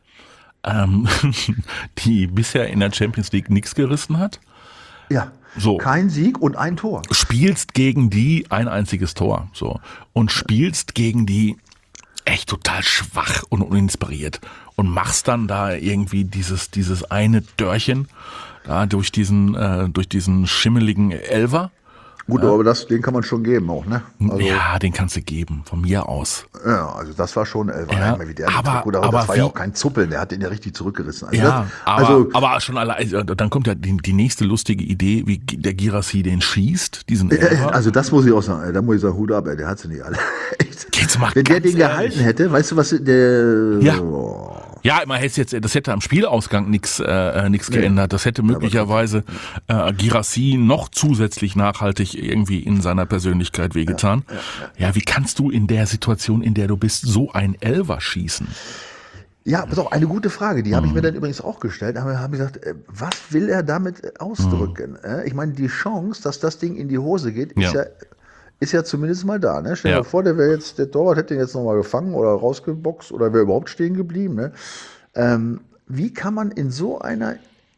die bisher in der Champions League nichts gerissen hat. Ja, so. Kein Sieg und ein Tor. Spielst gegen die ein einziges Tor. So. Und spielst gegen die echt total schwach und uninspiriert. Und machst dann da irgendwie dieses eine Dörrchen da durch diesen schimmeligen Elfer. Gut, aber den kann man schon geben auch, ne? Also, ja, den kannst du geben, von mir aus. Ja, also das war schon Elfer. Ja, Wie der aber das war wie, ja auch kein Zuppeln, der hat den ja richtig zurückgerissen. Also ja, das, aber schon allein, dann kommt ja die nächste lustige Idee, wie der Girassi den schießt, diesen Elfer. Also das muss ich auch sagen, da muss ich sagen, Hut ab, der hat sie nicht alle. Wenn der den gehalten hätte, weißt du was, der... Ja. Ja, das hätte am Spielausgang nichts geändert. Das hätte möglicherweise Girassi noch zusätzlich nachhaltig irgendwie in seiner Persönlichkeit wehgetan. Ja, wie kannst du in der Situation, in der du bist, so ein Elfer schießen? Ja, pass auf, eine gute Frage, die habe ich mir dann übrigens auch gestellt. Da habe ich gesagt, was will er damit ausdrücken? Ich meine, die Chance, dass das Ding in die Hose geht, ist ja zumindest mal da. Ne? Stell dir vor, der Torwart hätte ihn jetzt nochmal gefangen oder rausgeboxt oder wäre überhaupt stehen geblieben. Ne? Wie kann man in so einer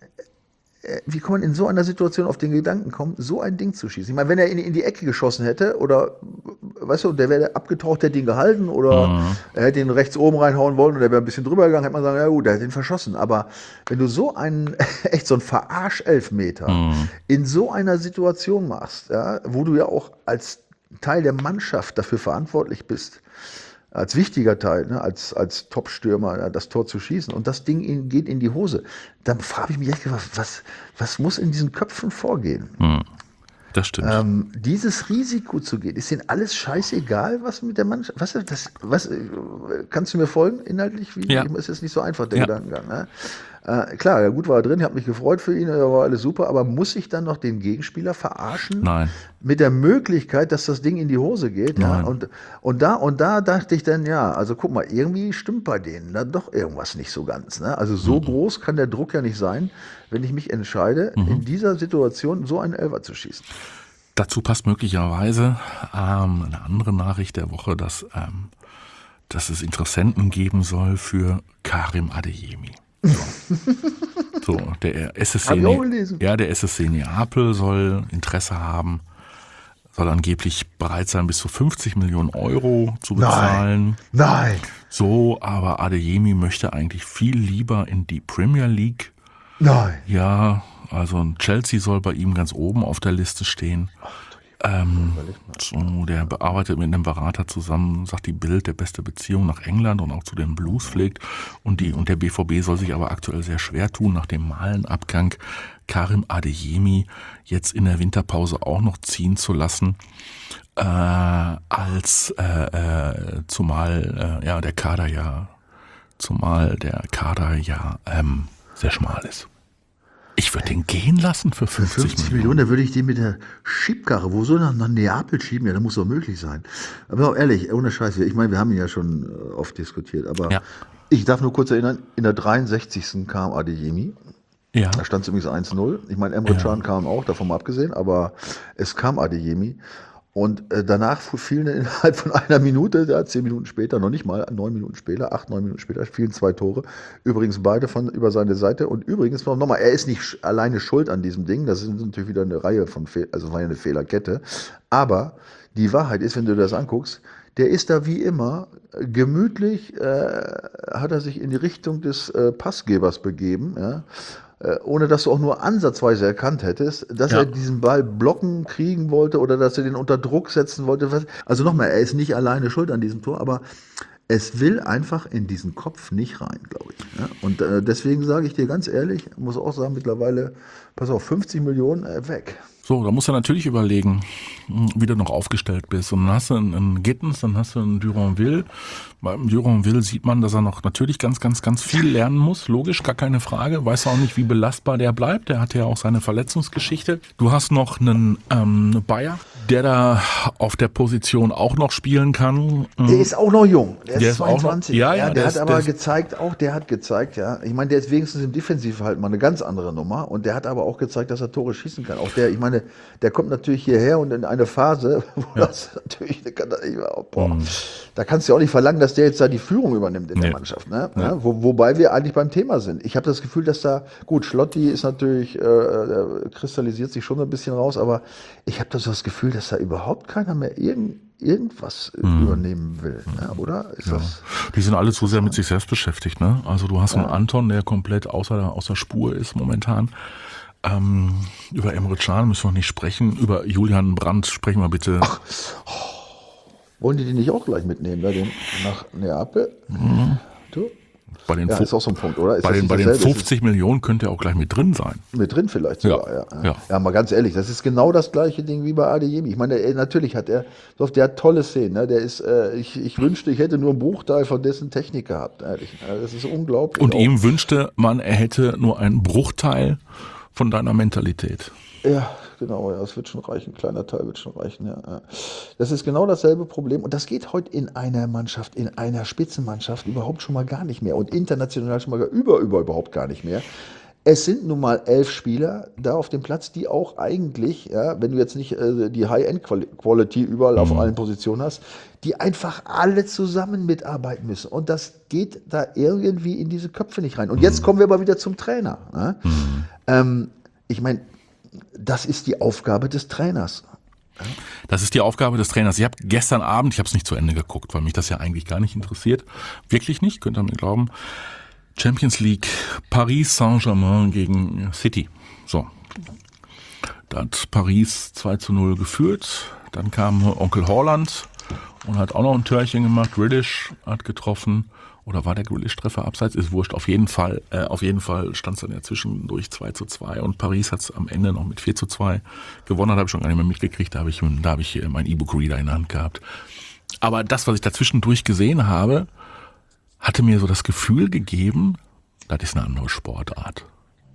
Situation auf den Gedanken kommen, so ein Ding zu schießen? Ich meine, wenn er in die Ecke geschossen hätte oder, weißt du, der wäre abgetaucht, hätte ihn gehalten oder er hätte ihn rechts oben reinhauen wollen und der wäre ein bisschen drüber gegangen, hätte man sagen, ja gut, der hat ihn verschossen. Aber wenn du so einen Verarsch-Elfmeter in so einer Situation machst, ja, wo du ja auch als Teil der Mannschaft dafür verantwortlich bist, als wichtiger Teil, ne, als Top-Stürmer das Tor zu schießen und das Ding geht in die Hose, dann frage ich mich echt, was muss in diesen Köpfen vorgehen? Das stimmt. Dieses Risiko zu gehen, ist denen alles scheißegal, was mit der Mannschaft, was kannst du mir folgen inhaltlich? Ist jetzt nicht so einfach, der Gedankengang. Ne? Klar, ja gut war er drin, ich habe mich gefreut für ihn, da war alles super, aber muss ich dann noch den Gegenspieler verarschen? Nein. Mit der Möglichkeit, dass das Ding in die Hose geht? Ja? Und da dachte ich dann, ja, also guck mal, irgendwie stimmt bei denen dann doch irgendwas nicht so ganz. Ne? Also so groß kann der Druck ja nicht sein, wenn ich mich entscheide, in dieser Situation so einen Elfer zu schießen. Dazu passt möglicherweise eine andere Nachricht der Woche, dass es Interessenten geben soll für Karim Adeyemi. So, der SSC Neapel soll Interesse haben, soll angeblich bereit sein, bis zu 50 Millionen Euro zu bezahlen. Nein. So, aber Adeyemi möchte eigentlich viel lieber in die Premier League. Nein. Ja, also Chelsea soll bei ihm ganz oben auf der Liste stehen. Der arbeitet mit einem Berater zusammen, sagt die Bild, der beste Beziehung nach England und auch zu den Blues pflegt. Und der BVB soll sich aber aktuell sehr schwer tun, nach dem Malenabgang Karim Adeyemi jetzt in der Winterpause auch noch ziehen zu lassen, zumal der Kader ja sehr schmal ist. Ich würde den gehen lassen für 50 Millionen. Da würde ich den mit der Schiebkarre, wo soll er nach Neapel schieben? Ja, das muss doch möglich sein. Aber auch ehrlich, ohne Scheiße, ich meine, wir haben ihn ja schon oft diskutiert, aber ich darf nur kurz erinnern, in der 63. kam Adeyemi. Ja. Da stand es übrigens 1-0. Ich meine, Emre Can kam auch, davon mal abgesehen, aber es kam Adeyemi. Und danach fielen innerhalb von einer Minute, 10 Minuten später, noch nicht mal, 9 Minuten später, 8, 9 Minuten später, fielen 2 Tore. Übrigens beide über seine Seite. Und übrigens nochmal, er ist nicht alleine schuld an diesem Ding. Das ist natürlich wieder eine Reihe von war ja eine Fehlerkette. Aber die Wahrheit ist, wenn du das anguckst, der ist da wie immer gemütlich, hat er sich in die Richtung des Passgebers begeben, ja. ohne dass du auch nur ansatzweise erkannt hättest, dass er diesen Ball blocken kriegen wollte oder dass er den unter Druck setzen wollte. Also nochmal, er ist nicht alleine schuld an diesem Tor, aber es will einfach in diesen Kopf nicht rein, glaube ich. Ja? Und deswegen sage ich dir ganz ehrlich, muss auch sagen, mittlerweile, pass auf, 50 Millionen weg. So, da musst du natürlich überlegen, wie du noch aufgestellt bist. Und dann hast du einen Gittens, dann hast du einen Duranville. Beim Duranville sieht man, dass er noch natürlich ganz viel lernen muss. Logisch, gar keine Frage. Weiß auch nicht, wie belastbar der bleibt. Der hat ja auch seine Verletzungsgeschichte. Du hast noch einen Bayer, der da auf der Position auch noch spielen kann. Der ist auch noch jung. Der ist 22. Der hat gezeigt, ich meine, der ist wenigstens im Defensivverhalten mal eine ganz andere Nummer. Und der hat aber auch gezeigt, dass er Tore schießen kann. Auch der, ich meine, der kommt natürlich hierher und in eine Phase, wo das natürlich, da kannst du ja auch nicht verlangen, dass der jetzt da die Führung übernimmt in der Mannschaft. Ne? Ja. Wobei wir eigentlich beim Thema sind. Ich habe das Gefühl, dass da, gut, Schlotti ist natürlich, kristallisiert sich schon ein bisschen raus, aber ich habe das Gefühl, dass da überhaupt keiner mehr irgendwas übernehmen will, ne? Oder? Ist das? Die sind alle zu sehr mit sich selbst beschäftigt. Ne? Also du hast einen Anton, der komplett außer Spur ist momentan. Über Emre Can müssen wir nicht sprechen. Über Julian Brandt sprechen wir bitte. Wollen die nicht auch gleich mitnehmen, nach Neapel? Du? Ist auch so ein Punkt, oder? Bei den 50 Millionen könnte er auch gleich mit drin sein. Mit drin vielleicht sogar, ja. Mal ganz ehrlich, das ist genau das gleiche Ding wie bei Adeyemi. Ich meine, natürlich hat der hat tolle Szenen. Ne? Der ist, ich wünschte, ich hätte nur einen Bruchteil von dessen Technik gehabt. Ehrlich. Das ist unglaublich. Und ihm wünschte man, er hätte nur einen Bruchteil von deiner Mentalität. Ja, genau, das wird schon reichen. Ein kleiner Teil wird schon reichen, ja. Das ist genau dasselbe Problem. Und das geht heute in einer Mannschaft, in einer Spitzenmannschaft überhaupt schon mal gar nicht mehr. Und international schon mal überhaupt gar nicht mehr. Es sind nun mal 11 Spieler da auf dem Platz, die auch eigentlich, wenn du jetzt nicht die High-End-Quality überall auf allen Positionen hast, die einfach alle zusammen mitarbeiten müssen. Und das geht da irgendwie in diese Köpfe nicht rein. Und jetzt kommen wir aber wieder zum Trainer. Ne? Ich meine, das ist die Aufgabe des Trainers. Das ist die Aufgabe des Trainers. Ich habe gestern Abend, ich habe es nicht zu Ende geguckt, weil mich das ja eigentlich gar nicht interessiert. Wirklich nicht, könnt ihr mir glauben. Champions League, Paris Saint-Germain gegen City. So. Da hat Paris 2:0 geführt. Dann kam Onkel Haaland und hat auch noch ein Törchen gemacht. Grealish hat getroffen. Oder war der Grealish-Treffer abseits? Ist wurscht. Auf jeden Fall stand es dann ja zwischendurch 2:2 und Paris hat es am Ende noch mit 4:2 gewonnen. Das habe ich schon gar nicht mehr mitgekriegt. Da habe ich meinen E-Book-Reader in der Hand gehabt. Aber das, was ich da zwischendurch gesehen habe, hatte mir so das Gefühl gegeben, das ist eine andere Sportart.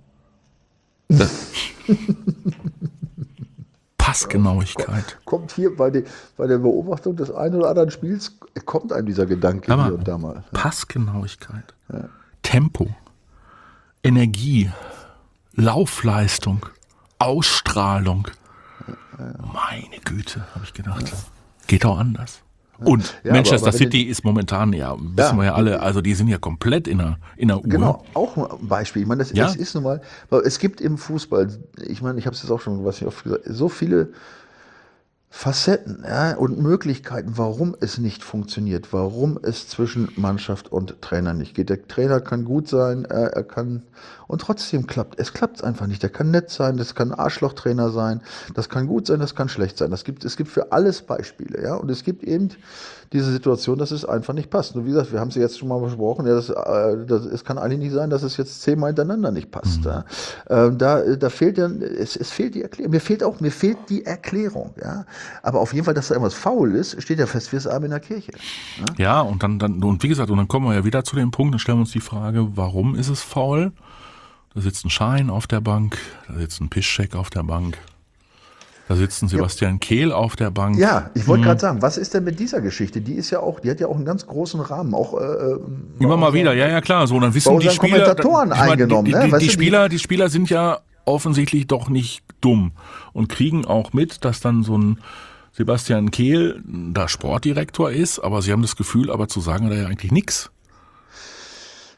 Passgenauigkeit. Kommt hier bei der Beobachtung des einen oder anderen Spiels, kommt einem dieser Gedanke hier und da mal. Passgenauigkeit, Tempo, Energie, Laufleistung, Ausstrahlung. Meine Güte, habe ich gedacht. Geht auch anders. Und Manchester City ist momentan, wissen wir ja alle, also die sind ja komplett in der Uhr. Genau, auch ein Beispiel. Ich meine, es ist nun mal, es gibt im Fußball, ich meine, ich habe es jetzt auch schon oft gesagt, so viele Facetten und Möglichkeiten, warum es nicht funktioniert, warum es zwischen Mannschaft und Trainer nicht geht. Der Trainer kann gut sein, er kann, und trotzdem klappt es einfach nicht. Der kann nett sein, das kann ein Arschlochtrainer sein, das kann gut sein, das kann schlecht sein. Es gibt für alles Beispiele, und es gibt eben diese Situation, dass es einfach nicht passt. Und wie gesagt, wir haben es jetzt schon mal besprochen, es kann eigentlich nicht sein, dass es jetzt 10-mal hintereinander nicht passt. Da fehlt es fehlt die Erklärung. Mir fehlt die Erklärung, Aber auf jeden Fall, dass da irgendwas faul ist, steht ja fest wie das Abend in der Kirche. Ja, und und wie gesagt, und dann kommen wir ja wieder zu dem Punkt, dann stellen wir uns die Frage, warum ist es faul? Da sitzt ein Schein auf der Bank, da sitzt ein Piszczek auf der Bank, da sitzt ein Sebastian Kehl auf der Bank. Ja, ich wollte gerade sagen, was ist denn mit dieser Geschichte? Die hat ja auch einen ganz großen Rahmen. Auch immer mal wieder, ja klar. So, dann wissen die Spieler, Kommentatoren eingenommen. Die Spieler sind ja offensichtlich doch nicht dumm und kriegen auch mit, dass dann so ein Sebastian Kehl da Sportdirektor ist, aber sie haben das Gefühl, aber zu sagen hat er ja eigentlich nichts.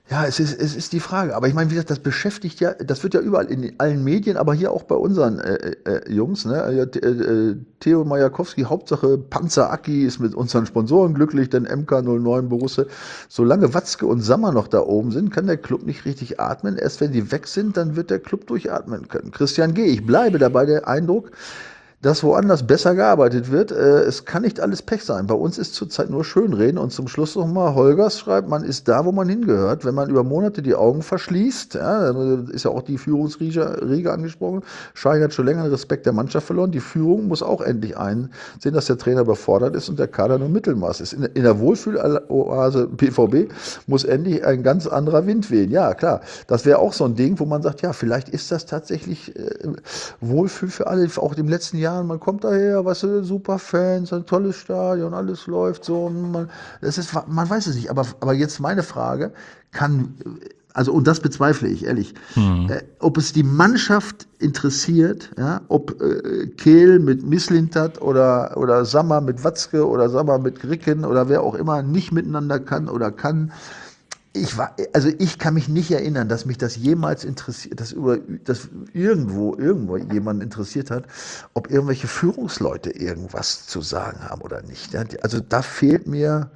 Ja, es ist die Frage. Aber ich meine, wie gesagt, das beschäftigt ja, das wird ja überall in allen Medien, aber hier auch bei unseren Jungs, ne? Ja, Theo Majakowski, Hauptsache Panzer Aki ist mit unseren Sponsoren glücklich, denn MK09 Borusse. Solange Watzke und Sammer noch da oben sind, kann der Club nicht richtig atmen. Erst wenn die weg sind, dann wird der Club durchatmen können. Christian G., ich bleibe dabei der Eindruck, dass woanders besser gearbeitet wird. Es kann nicht alles Pech sein. Bei uns ist zurzeit nur Schönreden. Und zum Schluss nochmal, Holgers schreibt, man ist da, wo man hingehört. Wenn man über Monate die Augen verschließt, ja, ist ja auch die Führungsriege angesprochen. Schein hat schon länger den Respekt der Mannschaft verloren. Die Führung muss auch endlich einsehen, dass der Trainer überfordert ist und der Kader nur Mittelmaß ist. In der Wohlfühloase BVB muss endlich ein ganz anderer Wind wehen. Ja, klar. Das wäre auch so ein Ding, wo man sagt, ja, vielleicht ist das tatsächlich Wohlfühl für alle, auch im letzten Jahr. Man kommt daher, weißt du, super Fans, ein tolles Stadion, alles läuft so. Man weiß es nicht. Aber jetzt meine Frage, und das bezweifle ich, ehrlich, ob es die Mannschaft interessiert, ja, ob Kehl mit Mislintat oder Sammer mit Watzke oder Sammer mit Gricken oder wer auch immer nicht miteinander kann oder kann. Ich kann mich nicht erinnern, dass mich das jemals interessiert, dass irgendwo jemanden interessiert hat, ob irgendwelche Führungsleute irgendwas zu sagen haben oder nicht. Also da fehlt mir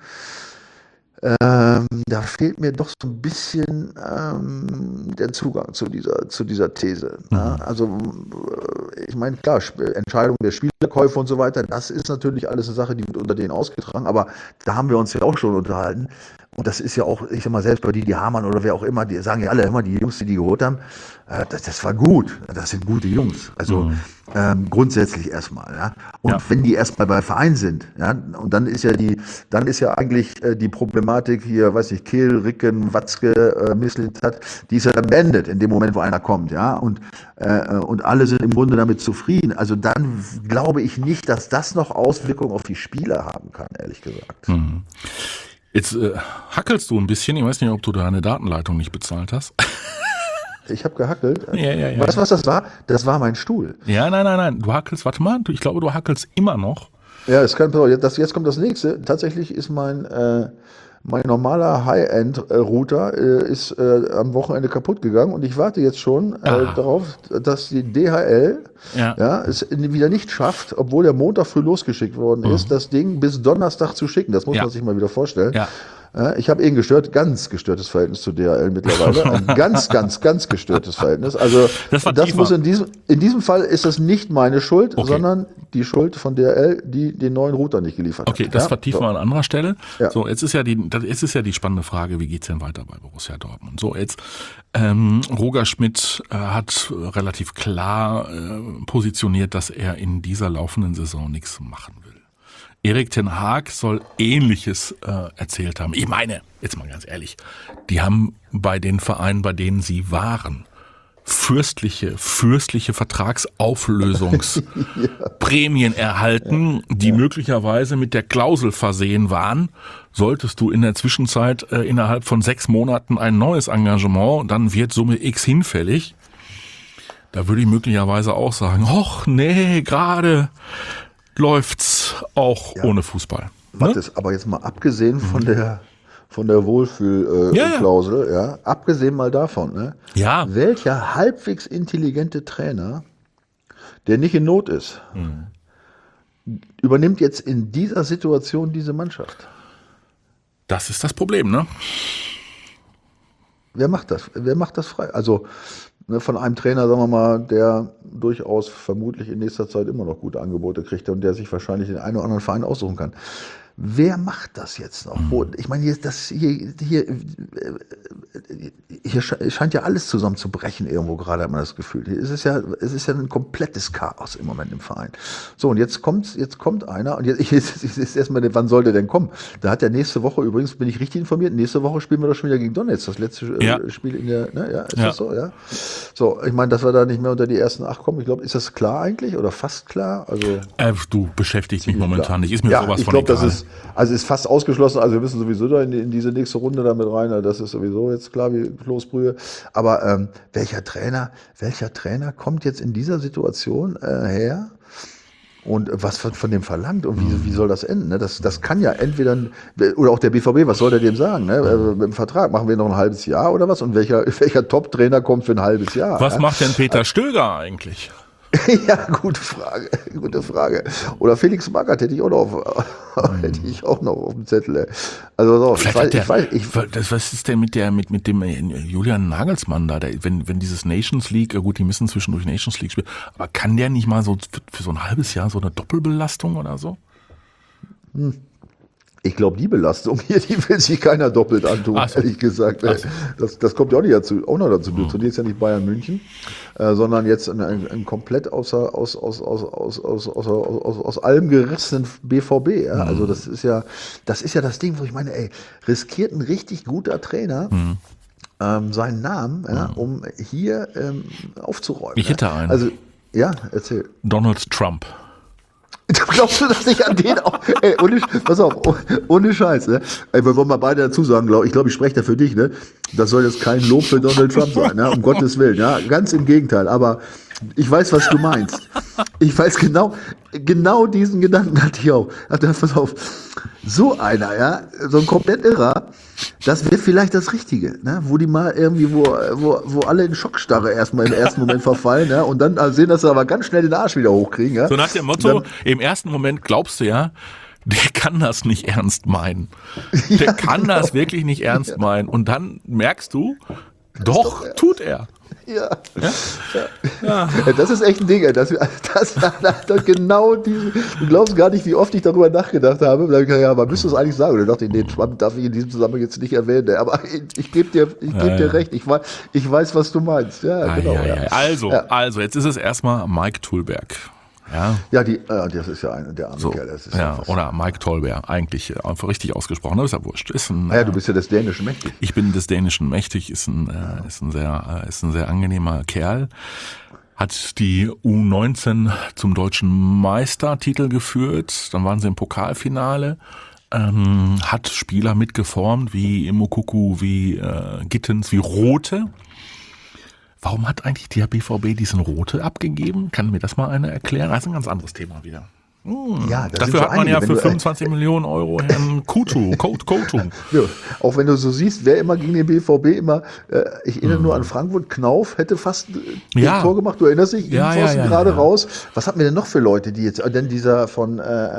doch so ein bisschen der Zugang zu dieser These. Ne? Also ich meine, klar, Entscheidung der Spielerkäufe und so weiter, das ist natürlich alles eine Sache, die wird unter denen ausgetragen, aber da haben wir uns ja auch schon unterhalten. Und das ist ja auch, ich sag mal, selbst bei die Hamann oder wer auch immer, die sagen ja alle immer, die Jungs, die geholt haben, das war gut. Das sind gute Jungs. Also grundsätzlich erstmal. Ja. Und wenn die erstmal bei Verein sind, ja, und dann ist ja eigentlich die Problematik hier, weiß ich, Kehl, Ricken, Watzke, Mislintat, die ist ja dann beendet in dem Moment, wo einer kommt, ja. Und alle sind im Grunde damit zufrieden. Also dann glaube ich nicht, dass das noch Auswirkungen auf die Spieler haben kann, ehrlich gesagt. Jetzt hackelst du ein bisschen. Ich weiß nicht, ob du deine Datenleitung nicht bezahlt hast. Ich habe gehackelt. Ja. Weißt du, was das war? Das war mein Stuhl. Ja, nein. Du hackelst, warte mal. Ich glaube, du hackelst immer noch. Ja, jetzt kommt das nächste. Tatsächlich ist mein normaler High-End-Router ist am Wochenende kaputt gegangen und ich warte jetzt schon darauf, dass die DHL es wieder nicht schafft, obwohl der Montag früh losgeschickt worden ist, das Ding bis Donnerstag zu schicken. Das muss man sich mal wieder vorstellen. Ja. Ich habe ganz gestörtes Verhältnis zu DHL mittlerweile. Ein ganz gestörtes Verhältnis. Also das muss in diesem Fall ist das nicht meine Schuld, sondern die Schuld von DHL, die den neuen Router nicht geliefert hat. Okay, das vertiefen wir an anderer Stelle. Ja. So, jetzt ist ja die spannende Frage, wie geht's denn weiter bei Borussia Dortmund? So, jetzt Roger Schmidt hat relativ klar positioniert, dass er in dieser laufenden Saison nichts machen will. Erik ten Hag soll Ähnliches erzählt haben. Ich meine, jetzt mal ganz ehrlich, die haben bei den Vereinen, bei denen sie waren, fürstliche Vertragsauflösungsprämien erhalten, die möglicherweise mit der Klausel versehen waren. Solltest du in der Zwischenzeit innerhalb von 6 Monaten ein neues Engagement, dann wird Summe X hinfällig. Da würde ich möglicherweise auch sagen, och nee, gerade läuft's auch ohne Fußball. Warte, aber jetzt mal abgesehen von der Wohlfühlklausel, abgesehen mal davon, ne? Ja. Welcher halbwegs intelligente Trainer, der nicht in Not ist, übernimmt jetzt in dieser Situation diese Mannschaft? Das ist das Problem, ne? Wer macht das? Wer macht das frei? Also von einem Trainer, sagen wir mal, der durchaus vermutlich in nächster Zeit immer noch gute Angebote kriegt und der sich wahrscheinlich den einen oder anderen Verein aussuchen kann. Wer macht das jetzt noch? Ich meine, hier scheint ja alles zusammenzubrechen irgendwo gerade, hat man das Gefühl. Es ist ja ein komplettes Chaos im Moment im Verein. So, und jetzt kommt einer, und jetzt ist erstmal, wann soll der denn kommen? Da hat der nächste Woche, übrigens bin ich richtig informiert, nächste Woche spielen wir doch schon wieder gegen Donetsk, das letzte Spiel in der, das so, ja? So, ich meine, dass wir da nicht mehr unter die ersten 8 kommen, ich glaube, ist das klar eigentlich oder fast klar? Also du beschäftigst mich momentan nicht, ist mir sowas ich von glaub, egal. Das ist fast ausgeschlossen, also wir müssen sowieso da in diese nächste Runde damit rein, also das ist sowieso jetzt klar wie Kloßbrühe, aber welcher Trainer kommt jetzt in dieser Situation her Und was von dem verlangt und wie soll das enden? Ne? Das kann ja entweder, oder auch der BVB, was soll der dem sagen? Ne? Mit dem Vertrag machen wir noch ein halbes Jahr oder was? Und welcher Top-Trainer kommt für ein halbes Jahr? Was macht denn Peter Stöger eigentlich? Ja, gute Frage. Oder Felix Magath hätte ich auch noch auf dem Zettel. Ey. Also so, was ist denn mit dem Julian Nagelsmann da? Wenn dieses Nations League, gut, die müssen zwischendurch Nations League spielen, aber kann der nicht mal so für so ein halbes Jahr so eine Doppelbelastung oder so? Ich glaube, die Belastung hier, die will sich keiner doppelt antun, ehrlich gesagt. Das kommt ja auch noch dazu. Du trainierst ja nicht Bayern München, sondern jetzt ein komplett aus allem gerissenen BVB. Ja? Also das ist ja das Ding, wo ich meine, riskiert ein richtig guter Trainer seinen Namen, um hier aufzuräumen. Ich hätte einen. Also, ja, erzähl. Donald Trump. Glaubst du, dass ich an den auch. Pass auf, ohne Scheiß, ne? Wir wollen mal beide dazu sagen, ich glaube, ich spreche da für dich, ne? Das soll jetzt kein Lob für Donald Trump sein, ne? Um Gottes Willen, ja? Ganz im Gegenteil, aber ich weiß, was du meinst. Ich weiß genau diesen Gedanken hatte ich auch. Pass auf, so einer, ja, so ein komplett Irrer, das wäre vielleicht das Richtige, ne? Wo die mal irgendwie, wo alle in Schockstarre erstmal im ersten Moment verfallen, ja? Und dann sehen, dass sie aber ganz schnell den Arsch wieder hochkriegen, ja? So nach dem Motto, im ersten Moment glaubst du ja, der kann das nicht ernst meinen. Der kann das wirklich nicht ernst meinen. Und dann merkst du, doch, tut er. Ja. Das ist echt ein Ding, das genau diese. Du glaubst gar nicht, wie oft ich darüber nachgedacht habe. Da ich, ja, man müsste es eigentlich sagen. Und dann dachte ich, nee, Trump darf ich in diesem Zusammenhang jetzt nicht erwähnen. Aber ich gebe dir recht. Ich weiß, was du meinst. Ja, genau. Also, jetzt ist es erstmal Mike Tolberg. Ja, das ist ja der arme Kerl. Das ist oder Mike Tolberg, eigentlich einfach richtig ausgesprochen, aber ist ja wurscht. Du bist ja des Dänischen mächtig. Ich bin des Dänischen mächtig, ist ein sehr angenehmer Kerl. Hat die U19 zum deutschen Meistertitel geführt, dann waren sie im Pokalfinale. Hat Spieler mitgeformt wie Moukoko, wie Gittens, wie Rothe. Warum hat eigentlich der BVB diesen Rothe abgegeben? Kann mir das mal einer erklären? Das ist ein ganz anderes Thema wieder. Ja, dafür hat man ja für 25 Millionen Euro Herrn Couto. Ja, auch wenn du so siehst, wer immer gegen den BVB ich erinnere nur an Frankfurt, Knauf hätte fast ein Tor gemacht, du erinnerst dich? Gerade raus. Was hatten wir denn noch für Leute, die jetzt, denn dieser von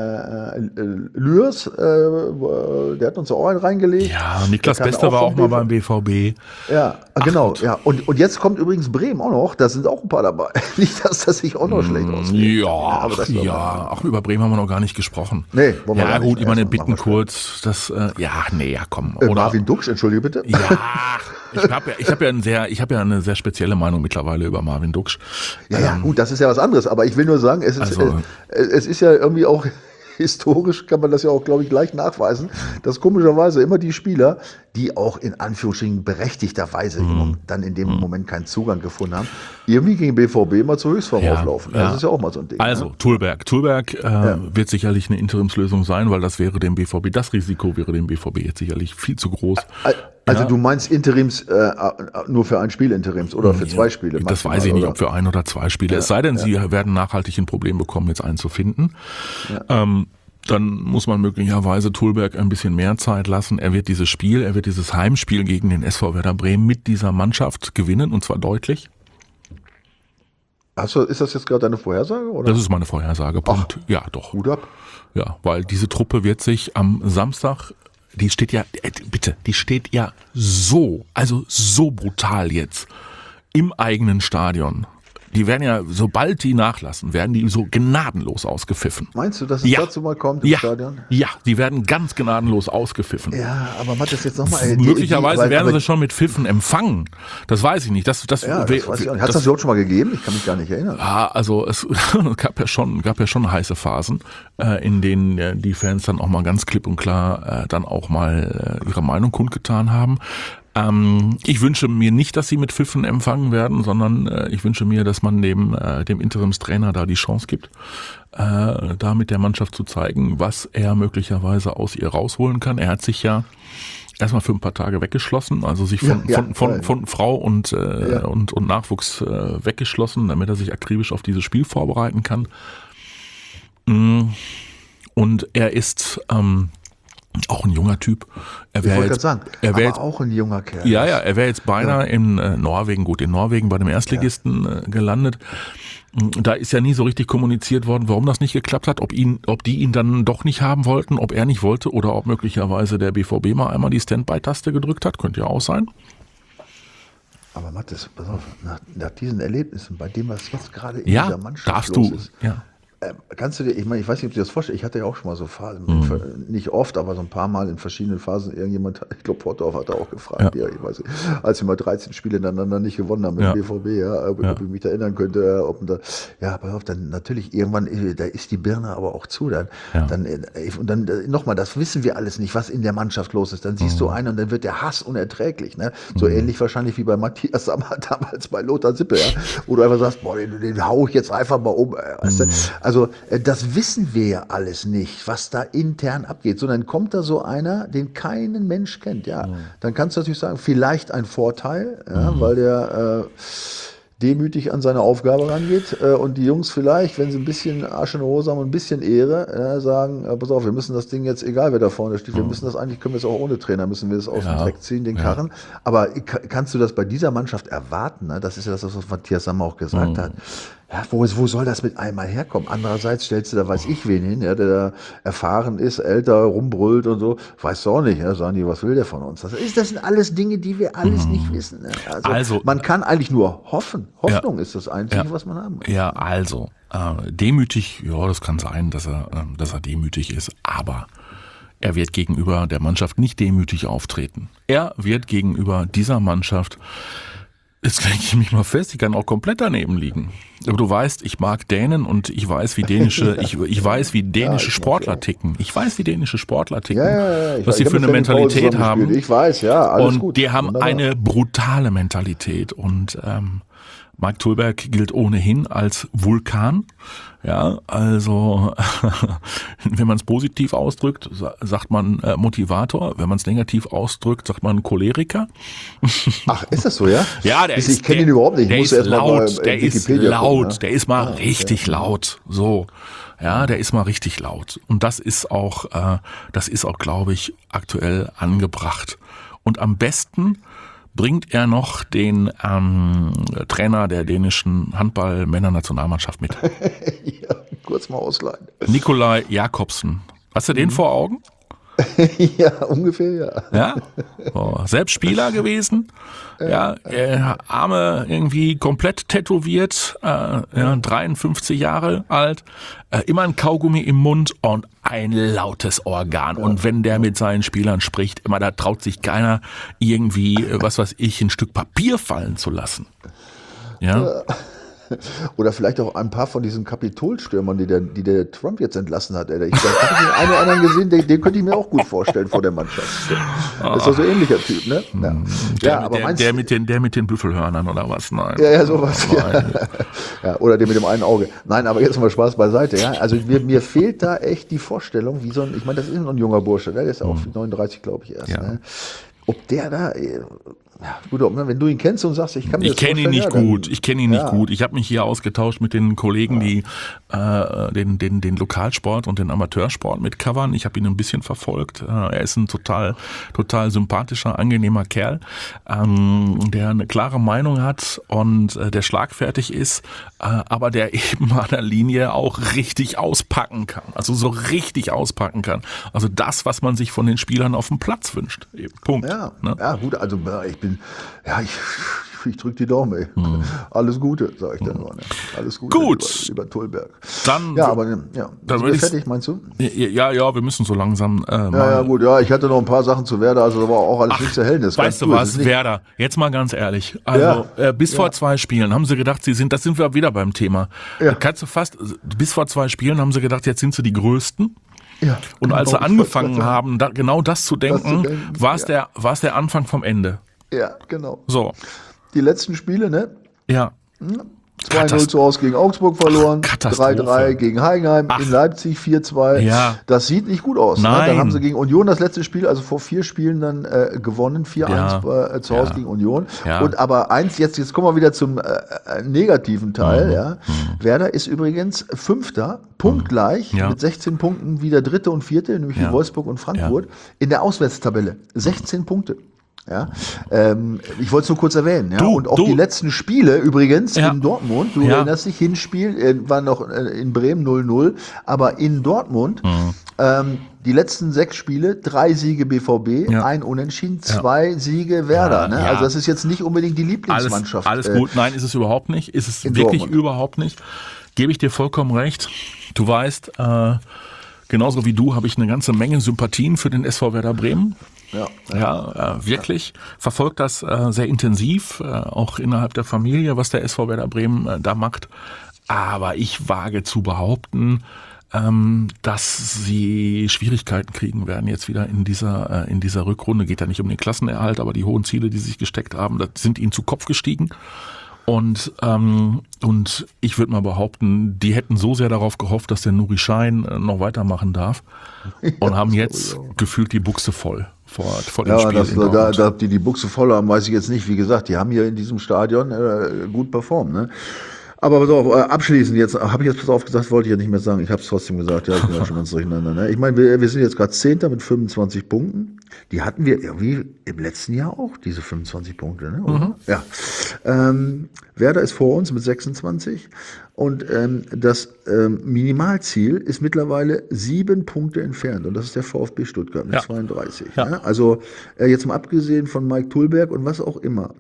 Lührs, der hat uns auch einen reingelegt. Ja, Niklas Bester war auch mal beim BVB. Ja, genau. Ja. Und jetzt kommt übrigens Bremen auch noch, da sind auch ein paar dabei. Nicht, dass das sich auch noch schlecht ausgeht. Über Bremen haben wir noch gar nicht gesprochen. Nee, wollen wir gut, ich meine, bitten kurz, komm. Oder Marvin Duksch, entschuldige bitte. Ja, ich habe ja eine sehr spezielle Meinung mittlerweile über Marvin Duksch. Ja, gut, das ist ja was anderes, aber ich will nur sagen, es ist ja irgendwie auch historisch, kann man das ja auch, glaube ich, gleich nachweisen, dass komischerweise immer die Spieler, die auch in Anführungsstrichen berechtigterweise dann in dem Moment keinen Zugang gefunden haben, irgendwie gegen BVB immer zur Höchstform auflaufen. Das ist ja auch mal so ein Ding. Also, Tolberg wird sicherlich eine Interimslösung sein, weil das Risiko wäre dem BVB jetzt sicherlich viel zu groß. Also du meinst Interims nur für ein Spiel Interims oder für 2 Spiele? Das weiß ich nicht, ob für 1 oder 2 Spiele. Es sei denn, sie werden nachhaltig ein Problem bekommen, jetzt einen zu finden. Ja. Dann muss man möglicherweise Tolberg ein bisschen mehr Zeit lassen. Er wird dieses Heimspiel gegen den SV Werder Bremen mit dieser Mannschaft gewinnen, und zwar deutlich. Ist das jetzt gerade deine Vorhersage? Oder? Das ist meine Vorhersage. Punkt. Ja, doch. Hut ab. Ja, weil diese Truppe wird sich am Samstag, die steht ja so brutal jetzt im eigenen Stadion. Die werden ja, sobald die nachlassen, werden die so gnadenlos ausgepfiffen. Meinst du, dass es dazu mal kommt im Stadion? Ja, die werden ganz gnadenlos ausgepfiffen. Ja, aber Matthias, jetzt nochmal. Möglicherweise werden sie schon mit Pfiffen empfangen. Das weiß ich nicht. Das weiß ich auch nicht. Hat es das überhaupt schon mal gegeben? Ich kann mich gar nicht erinnern. Ja, also es gab ja schon heiße Phasen, in denen die Fans dann auch mal ganz klipp und klar dann auch mal ihre Meinung kundgetan haben. Ich wünsche mir nicht, dass sie mit Pfiffen empfangen werden, sondern ich wünsche mir, dass man dem Interimstrainer da die Chance gibt, da mit der Mannschaft zu zeigen, was er möglicherweise aus ihr rausholen kann. Er hat sich ja erstmal für ein paar Tage weggeschlossen, also sich von Frau und Nachwuchs weggeschlossen, damit er sich akribisch auf dieses Spiel vorbereiten kann. Und er ist auch ein junger Typ. Ich wollte gerade sagen, aber auch ein junger Kerl. Ja, er wäre jetzt beinahe in Norwegen bei dem Erstligisten gelandet. Da ist ja nie so richtig kommuniziert worden, warum das nicht geklappt hat, ob die ihn dann doch nicht haben wollten, ob er nicht wollte oder ob möglicherweise der BVB mal einmal die Standby-Taste gedrückt hat, könnte ja auch sein. Aber Mathis, pass auf, nach diesen Erlebnissen, bei dem, was jetzt gerade in dieser Mannschaft los ist, kannst du dir, ich meine, ich weiß nicht, ob du dir das vorstellst, ich hatte ja auch schon mal so Phasen, nicht oft, aber so ein paar Mal in verschiedenen Phasen, irgendjemand, ich glaube, Portdorf hat auch gefragt, ich weiß nicht, als wir mal 13 Spiele hintereinander nicht gewonnen haben mit dem BVB, ob ich mich erinnern könnte, pass auf, dann natürlich irgendwann, da ist die Birne aber auch zu, dann nochmal, das wissen wir alles nicht, was in der Mannschaft los ist, dann siehst du einen und dann wird der Hass unerträglich, ne? So ähnlich wahrscheinlich wie bei Matthias Sammer damals bei Lothar Sippe, wo du einfach sagst, boah, den hau ich jetzt einfach mal um, weißt du? Also das wissen wir ja alles nicht, was da intern abgeht. So, dann kommt da so einer, den keinen Mensch kennt. Ja, dann kannst du natürlich sagen, vielleicht ein Vorteil, weil der demütig an seine Aufgabe rangeht und die Jungs vielleicht, wenn sie ein bisschen Arsch in der Hose haben und ein bisschen Ehre, sagen, pass auf, wir müssen das Ding jetzt, egal wer da vorne steht, wir müssen das eigentlich, können wir es auch ohne Trainer, müssen wir es aus dem Dreck ziehen, den Karren. Aber kannst du das bei dieser Mannschaft erwarten? Ne? Das ist ja das, was Matthias Sammer auch gesagt hat. Ja, wo soll das mit einmal herkommen? Andererseits stellst du da weiß ich wen hin, der da erfahren ist, älter, rumbrüllt und so. Weißt du auch nicht, sagen die, was will der von uns? Das sind alles Dinge, die wir alles nicht wissen. Ne? Also man kann eigentlich nur hoffen. Hoffnung ist das Einzige, was man haben muss. Ja, also demütig, das kann sein, dass er demütig ist, aber er wird gegenüber der Mannschaft nicht demütig auftreten. Er wird gegenüber dieser Mannschaft, jetzt lege ich mich mal fest, ich kann auch komplett daneben liegen. Aber du weißt, ich mag Dänen und ich weiß, wie dänische, ich weiß, wie dänische Sportler ticken. Ich weiß, wie dänische Sportler ticken. Was sie für eine Mentalität haben. Ich weiß, alles und gut. Die haben eine brutale Mentalität. Und Marc Tulberg gilt ohnehin als Vulkan. Ja, also wenn man es positiv ausdrückt, sagt man Motivator. Wenn man es negativ ausdrückt, sagt man Choleriker. Ach, ist das so, ja? Ja, ich kenne ihn überhaupt nicht. Der ist laut, der ist laut, der ist mal richtig laut. So, ja, der ist mal richtig laut. Und das ist auch, glaube ich, aktuell angebracht. Und am besten bringt er noch den Trainer der dänischen Handball-Männer-Nationalmannschaft mit. Ja, kurz mal ausleihen. Nikolaj Jakobsen. Hast du den vor Augen? Ja, ungefähr, ja. Selbst Spieler gewesen. Arme irgendwie komplett tätowiert, 53 Jahre alt, immer ein Kaugummi im Mund und ein lautes Organ. Und wenn der mit seinen Spielern spricht, immer da traut sich keiner irgendwie, ein Stück Papier fallen zu lassen. Ja. Oder vielleicht auch ein paar von diesen Kapitolstürmern, die der Trump jetzt entlassen hat. Ich habe den einen oder anderen gesehen, den könnte ich mir auch gut vorstellen vor der Mannschaft. Das ist doch so ein ähnlicher Typ, ne? Der mit den Büffelhörnern oder was? Nein. Ja, sowas. Ja, oder der mit dem einen Auge. Nein, aber jetzt mal Spaß beiseite. Ja? Also mir fehlt da echt die Vorstellung, wie so ein, ich meine, das ist noch ein junger Bursche, ne? Der ist auch 39, glaube ich, erst. Ja. Ne? Ob der da... Gut, wenn du ihn kennst und sagst, ich kann mir das vorstellen. Ich kenne ihn nicht gut. Ich habe mich hier ausgetauscht mit den Kollegen, die den Lokalsport und den Amateursport mitcovern. Ich habe ihn ein bisschen verfolgt. Er ist ein total sympathischer, angenehmer Kerl, der eine klare Meinung hat und der schlagfertig ist, aber der eben an der Linie auch richtig auspacken kann. Also so richtig auspacken kann. Also das, was man sich von den Spielern auf dem Platz wünscht. Punkt. Ja, ne? Ja gut, also ich drücke die Daumen, ey. Alles Gute, sage ich dann nur. Ne? Alles Gute, gut. Lieber Tulberg. Dann, dann sind wir fertig, meinst du? Ja, wir müssen so langsam gut, ich hatte noch ein paar Sachen zu Werder, also da war auch alles nicht zu hellen. Weißt du was, Werder, jetzt mal ganz ehrlich, also bis vor 2 Spielen haben sie gedacht, das sind wir wieder beim Thema. Kannst du bis vor 2 Spielen haben sie gedacht, jetzt sind sie die Größten. Ja, und als sie angefangen haben, genau das zu denken, war es der Anfang vom Ende. Ja, genau. So. Die letzten Spiele, ne? Ja. 2-0 zu Hause gegen Augsburg verloren, 3-3 gegen Heidenheim, in Leipzig 4-2. Ja. Das sieht nicht gut aus. Nein. Ne? Dann haben sie gegen Union das letzte Spiel, also vor 4 Spielen dann gewonnen, 4-1 zu Hause gegen Union. Ja. Und aber jetzt kommen wir wieder zum negativen Teil. Ja. Werder ist übrigens 5. punktgleich mit 16 Punkten wie der 3. und 4., nämlich wie Wolfsburg und Frankfurt, in der Auswärtstabelle. 16 Punkte. Ja, ich wollte es nur kurz erwähnen. Ja? Und auch die letzten Spiele übrigens in Dortmund, du erinnerst dich, Hinspiel war noch in Bremen 0-0, aber in Dortmund die letzten 6 Spiele, 3 Siege BVB, 1 Unentschieden, 2 Siege Werder. Ne? Also das ist jetzt nicht unbedingt die Lieblingsmannschaft. Alles gut, nein, ist es überhaupt nicht. Ist es wirklich Dortmund. Überhaupt nicht. Gebe ich dir vollkommen recht. Du weißt, genauso wie du habe ich eine ganze Menge Sympathien für den SV Werder Bremen. Ja, wirklich. Verfolgt das sehr intensiv, auch innerhalb der Familie, was der SV Werder Bremen da macht. Aber ich wage zu behaupten, dass sie Schwierigkeiten kriegen werden jetzt wieder in dieser Rückrunde. Geht ja nicht um den Klassenerhalt, aber die hohen Ziele, die sie sich gesteckt haben, das sind ihnen zu Kopf gestiegen. Und ich würde mal behaupten, die hätten so sehr darauf gehofft, dass der Nuri Sahin noch weitermachen darf und haben jetzt gefühlt die Buchse voll vor dem Spiel. Da die Buchse voll haben, weiß ich jetzt nicht. Wie gesagt, die haben hier in diesem Stadion gut performt. Ne? Aber pass auf, abschließend, habe ich jetzt gesagt, wollte ich ja nicht mehr sagen. Ich habe es trotzdem gesagt, ich bin ja schon ganz durcheinander. Ne? Ich meine, wir sind jetzt gerade 10. mit 25 Punkten. Die hatten wir irgendwie im letzten Jahr auch, diese 25 Punkte. Ne? Oder? Ja. Werder ist vor uns mit 26 und das Minimalziel ist mittlerweile 7 Punkte entfernt und das ist der VfB Stuttgart mit 32. Ja. Ne? Also jetzt mal abgesehen von Mike Tulberg und was auch immer.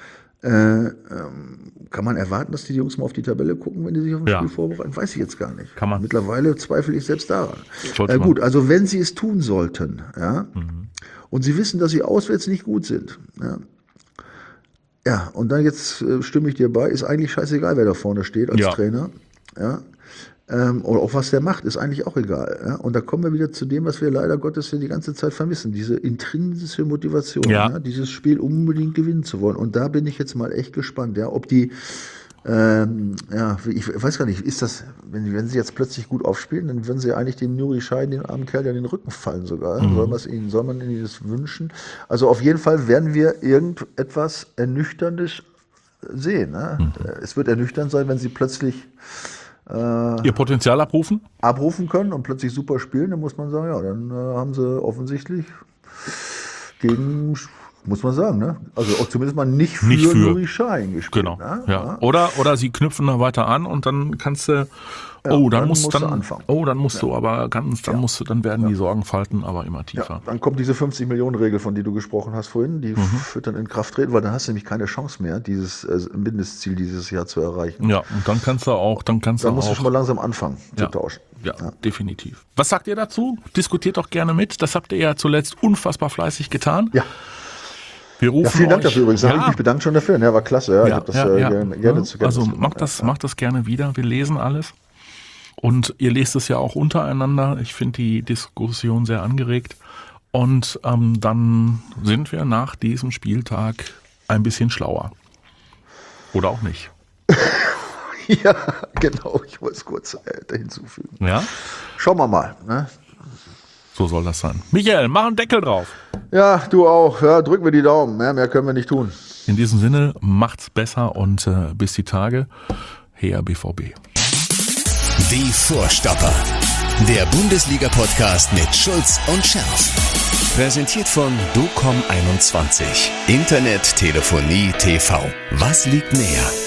Kann man erwarten, dass die Jungs mal auf die Tabelle gucken, wenn die sich auf ein Spiel vorbereiten? Weiß ich jetzt gar nicht. Kann man. Mittlerweile zweifle ich selbst daran. Gut, also wenn sie es tun sollten, und sie wissen, dass sie auswärts nicht gut sind, und dann jetzt stimme ich dir bei, ist eigentlich scheißegal, wer da vorne steht als Trainer, oder auch was der macht, ist eigentlich auch egal. Ja? Und da kommen wir wieder zu dem, was wir leider Gottes ja die ganze Zeit vermissen, diese intrinsische Motivation, dieses Spiel unbedingt gewinnen zu wollen. Und da bin ich jetzt mal echt gespannt, ob die, ich weiß gar nicht, ist das, wenn sie jetzt plötzlich gut aufspielen, dann würden sie eigentlich dem Nuri Sahin, den armen Kerl, ja in den Rücken fallen sogar. Soll man ihnen das wünschen? Also auf jeden Fall werden wir irgendetwas Ernüchterndes sehen. Ne? Es wird ernüchternd sein, wenn sie plötzlich ihr Potenzial abrufen können und plötzlich super spielen, dann muss man sagen, dann haben sie offensichtlich muss man sagen, ne? Also auch zumindest mal nicht für Nuri Sahin gespielt. Genau. Ne? Ja. Oder sie knüpfen da weiter an und dann kannst du dann musst du anfangen. Dann werden die Sorgenfalten aber immer tiefer. Dann kommt diese 50-Millionen-Regel, von der du gesprochen hast vorhin, die wird dann in Kraft treten, weil dann hast du nämlich keine Chance mehr, dieses Mindestziel dieses Jahr zu erreichen. Ja, und dann kannst du musst du schon mal langsam anfangen zu tauschen. Ja, definitiv. Was sagt ihr dazu? Diskutiert doch gerne mit. Das habt ihr ja zuletzt unfassbar fleißig getan. Ja. Vielen Dank dafür übrigens. Ich mich bedankt schon dafür. War klasse. Ich habe das gerne zu Also macht das gerne wieder. Wir lesen alles. Und ihr lest es ja auch untereinander. Ich finde die Diskussion sehr angeregt. Und dann sind wir nach diesem Spieltag ein bisschen schlauer. Oder auch nicht. Ja, genau. Ich wollte es kurz hinzufügen. Ja? Schauen wir mal. Ne? So soll das sein. Michael, mach einen Deckel drauf. Ja, du auch. Ja, drücken wir die Daumen. Mehr können wir nicht tun. In diesem Sinne, macht's besser und bis die Tage. Her BVB. Die Vorstopper. Der Bundesliga-Podcast mit Schulz und Scherf. Präsentiert von DOCOM21. Internet, Telefonie, TV. Was liegt näher?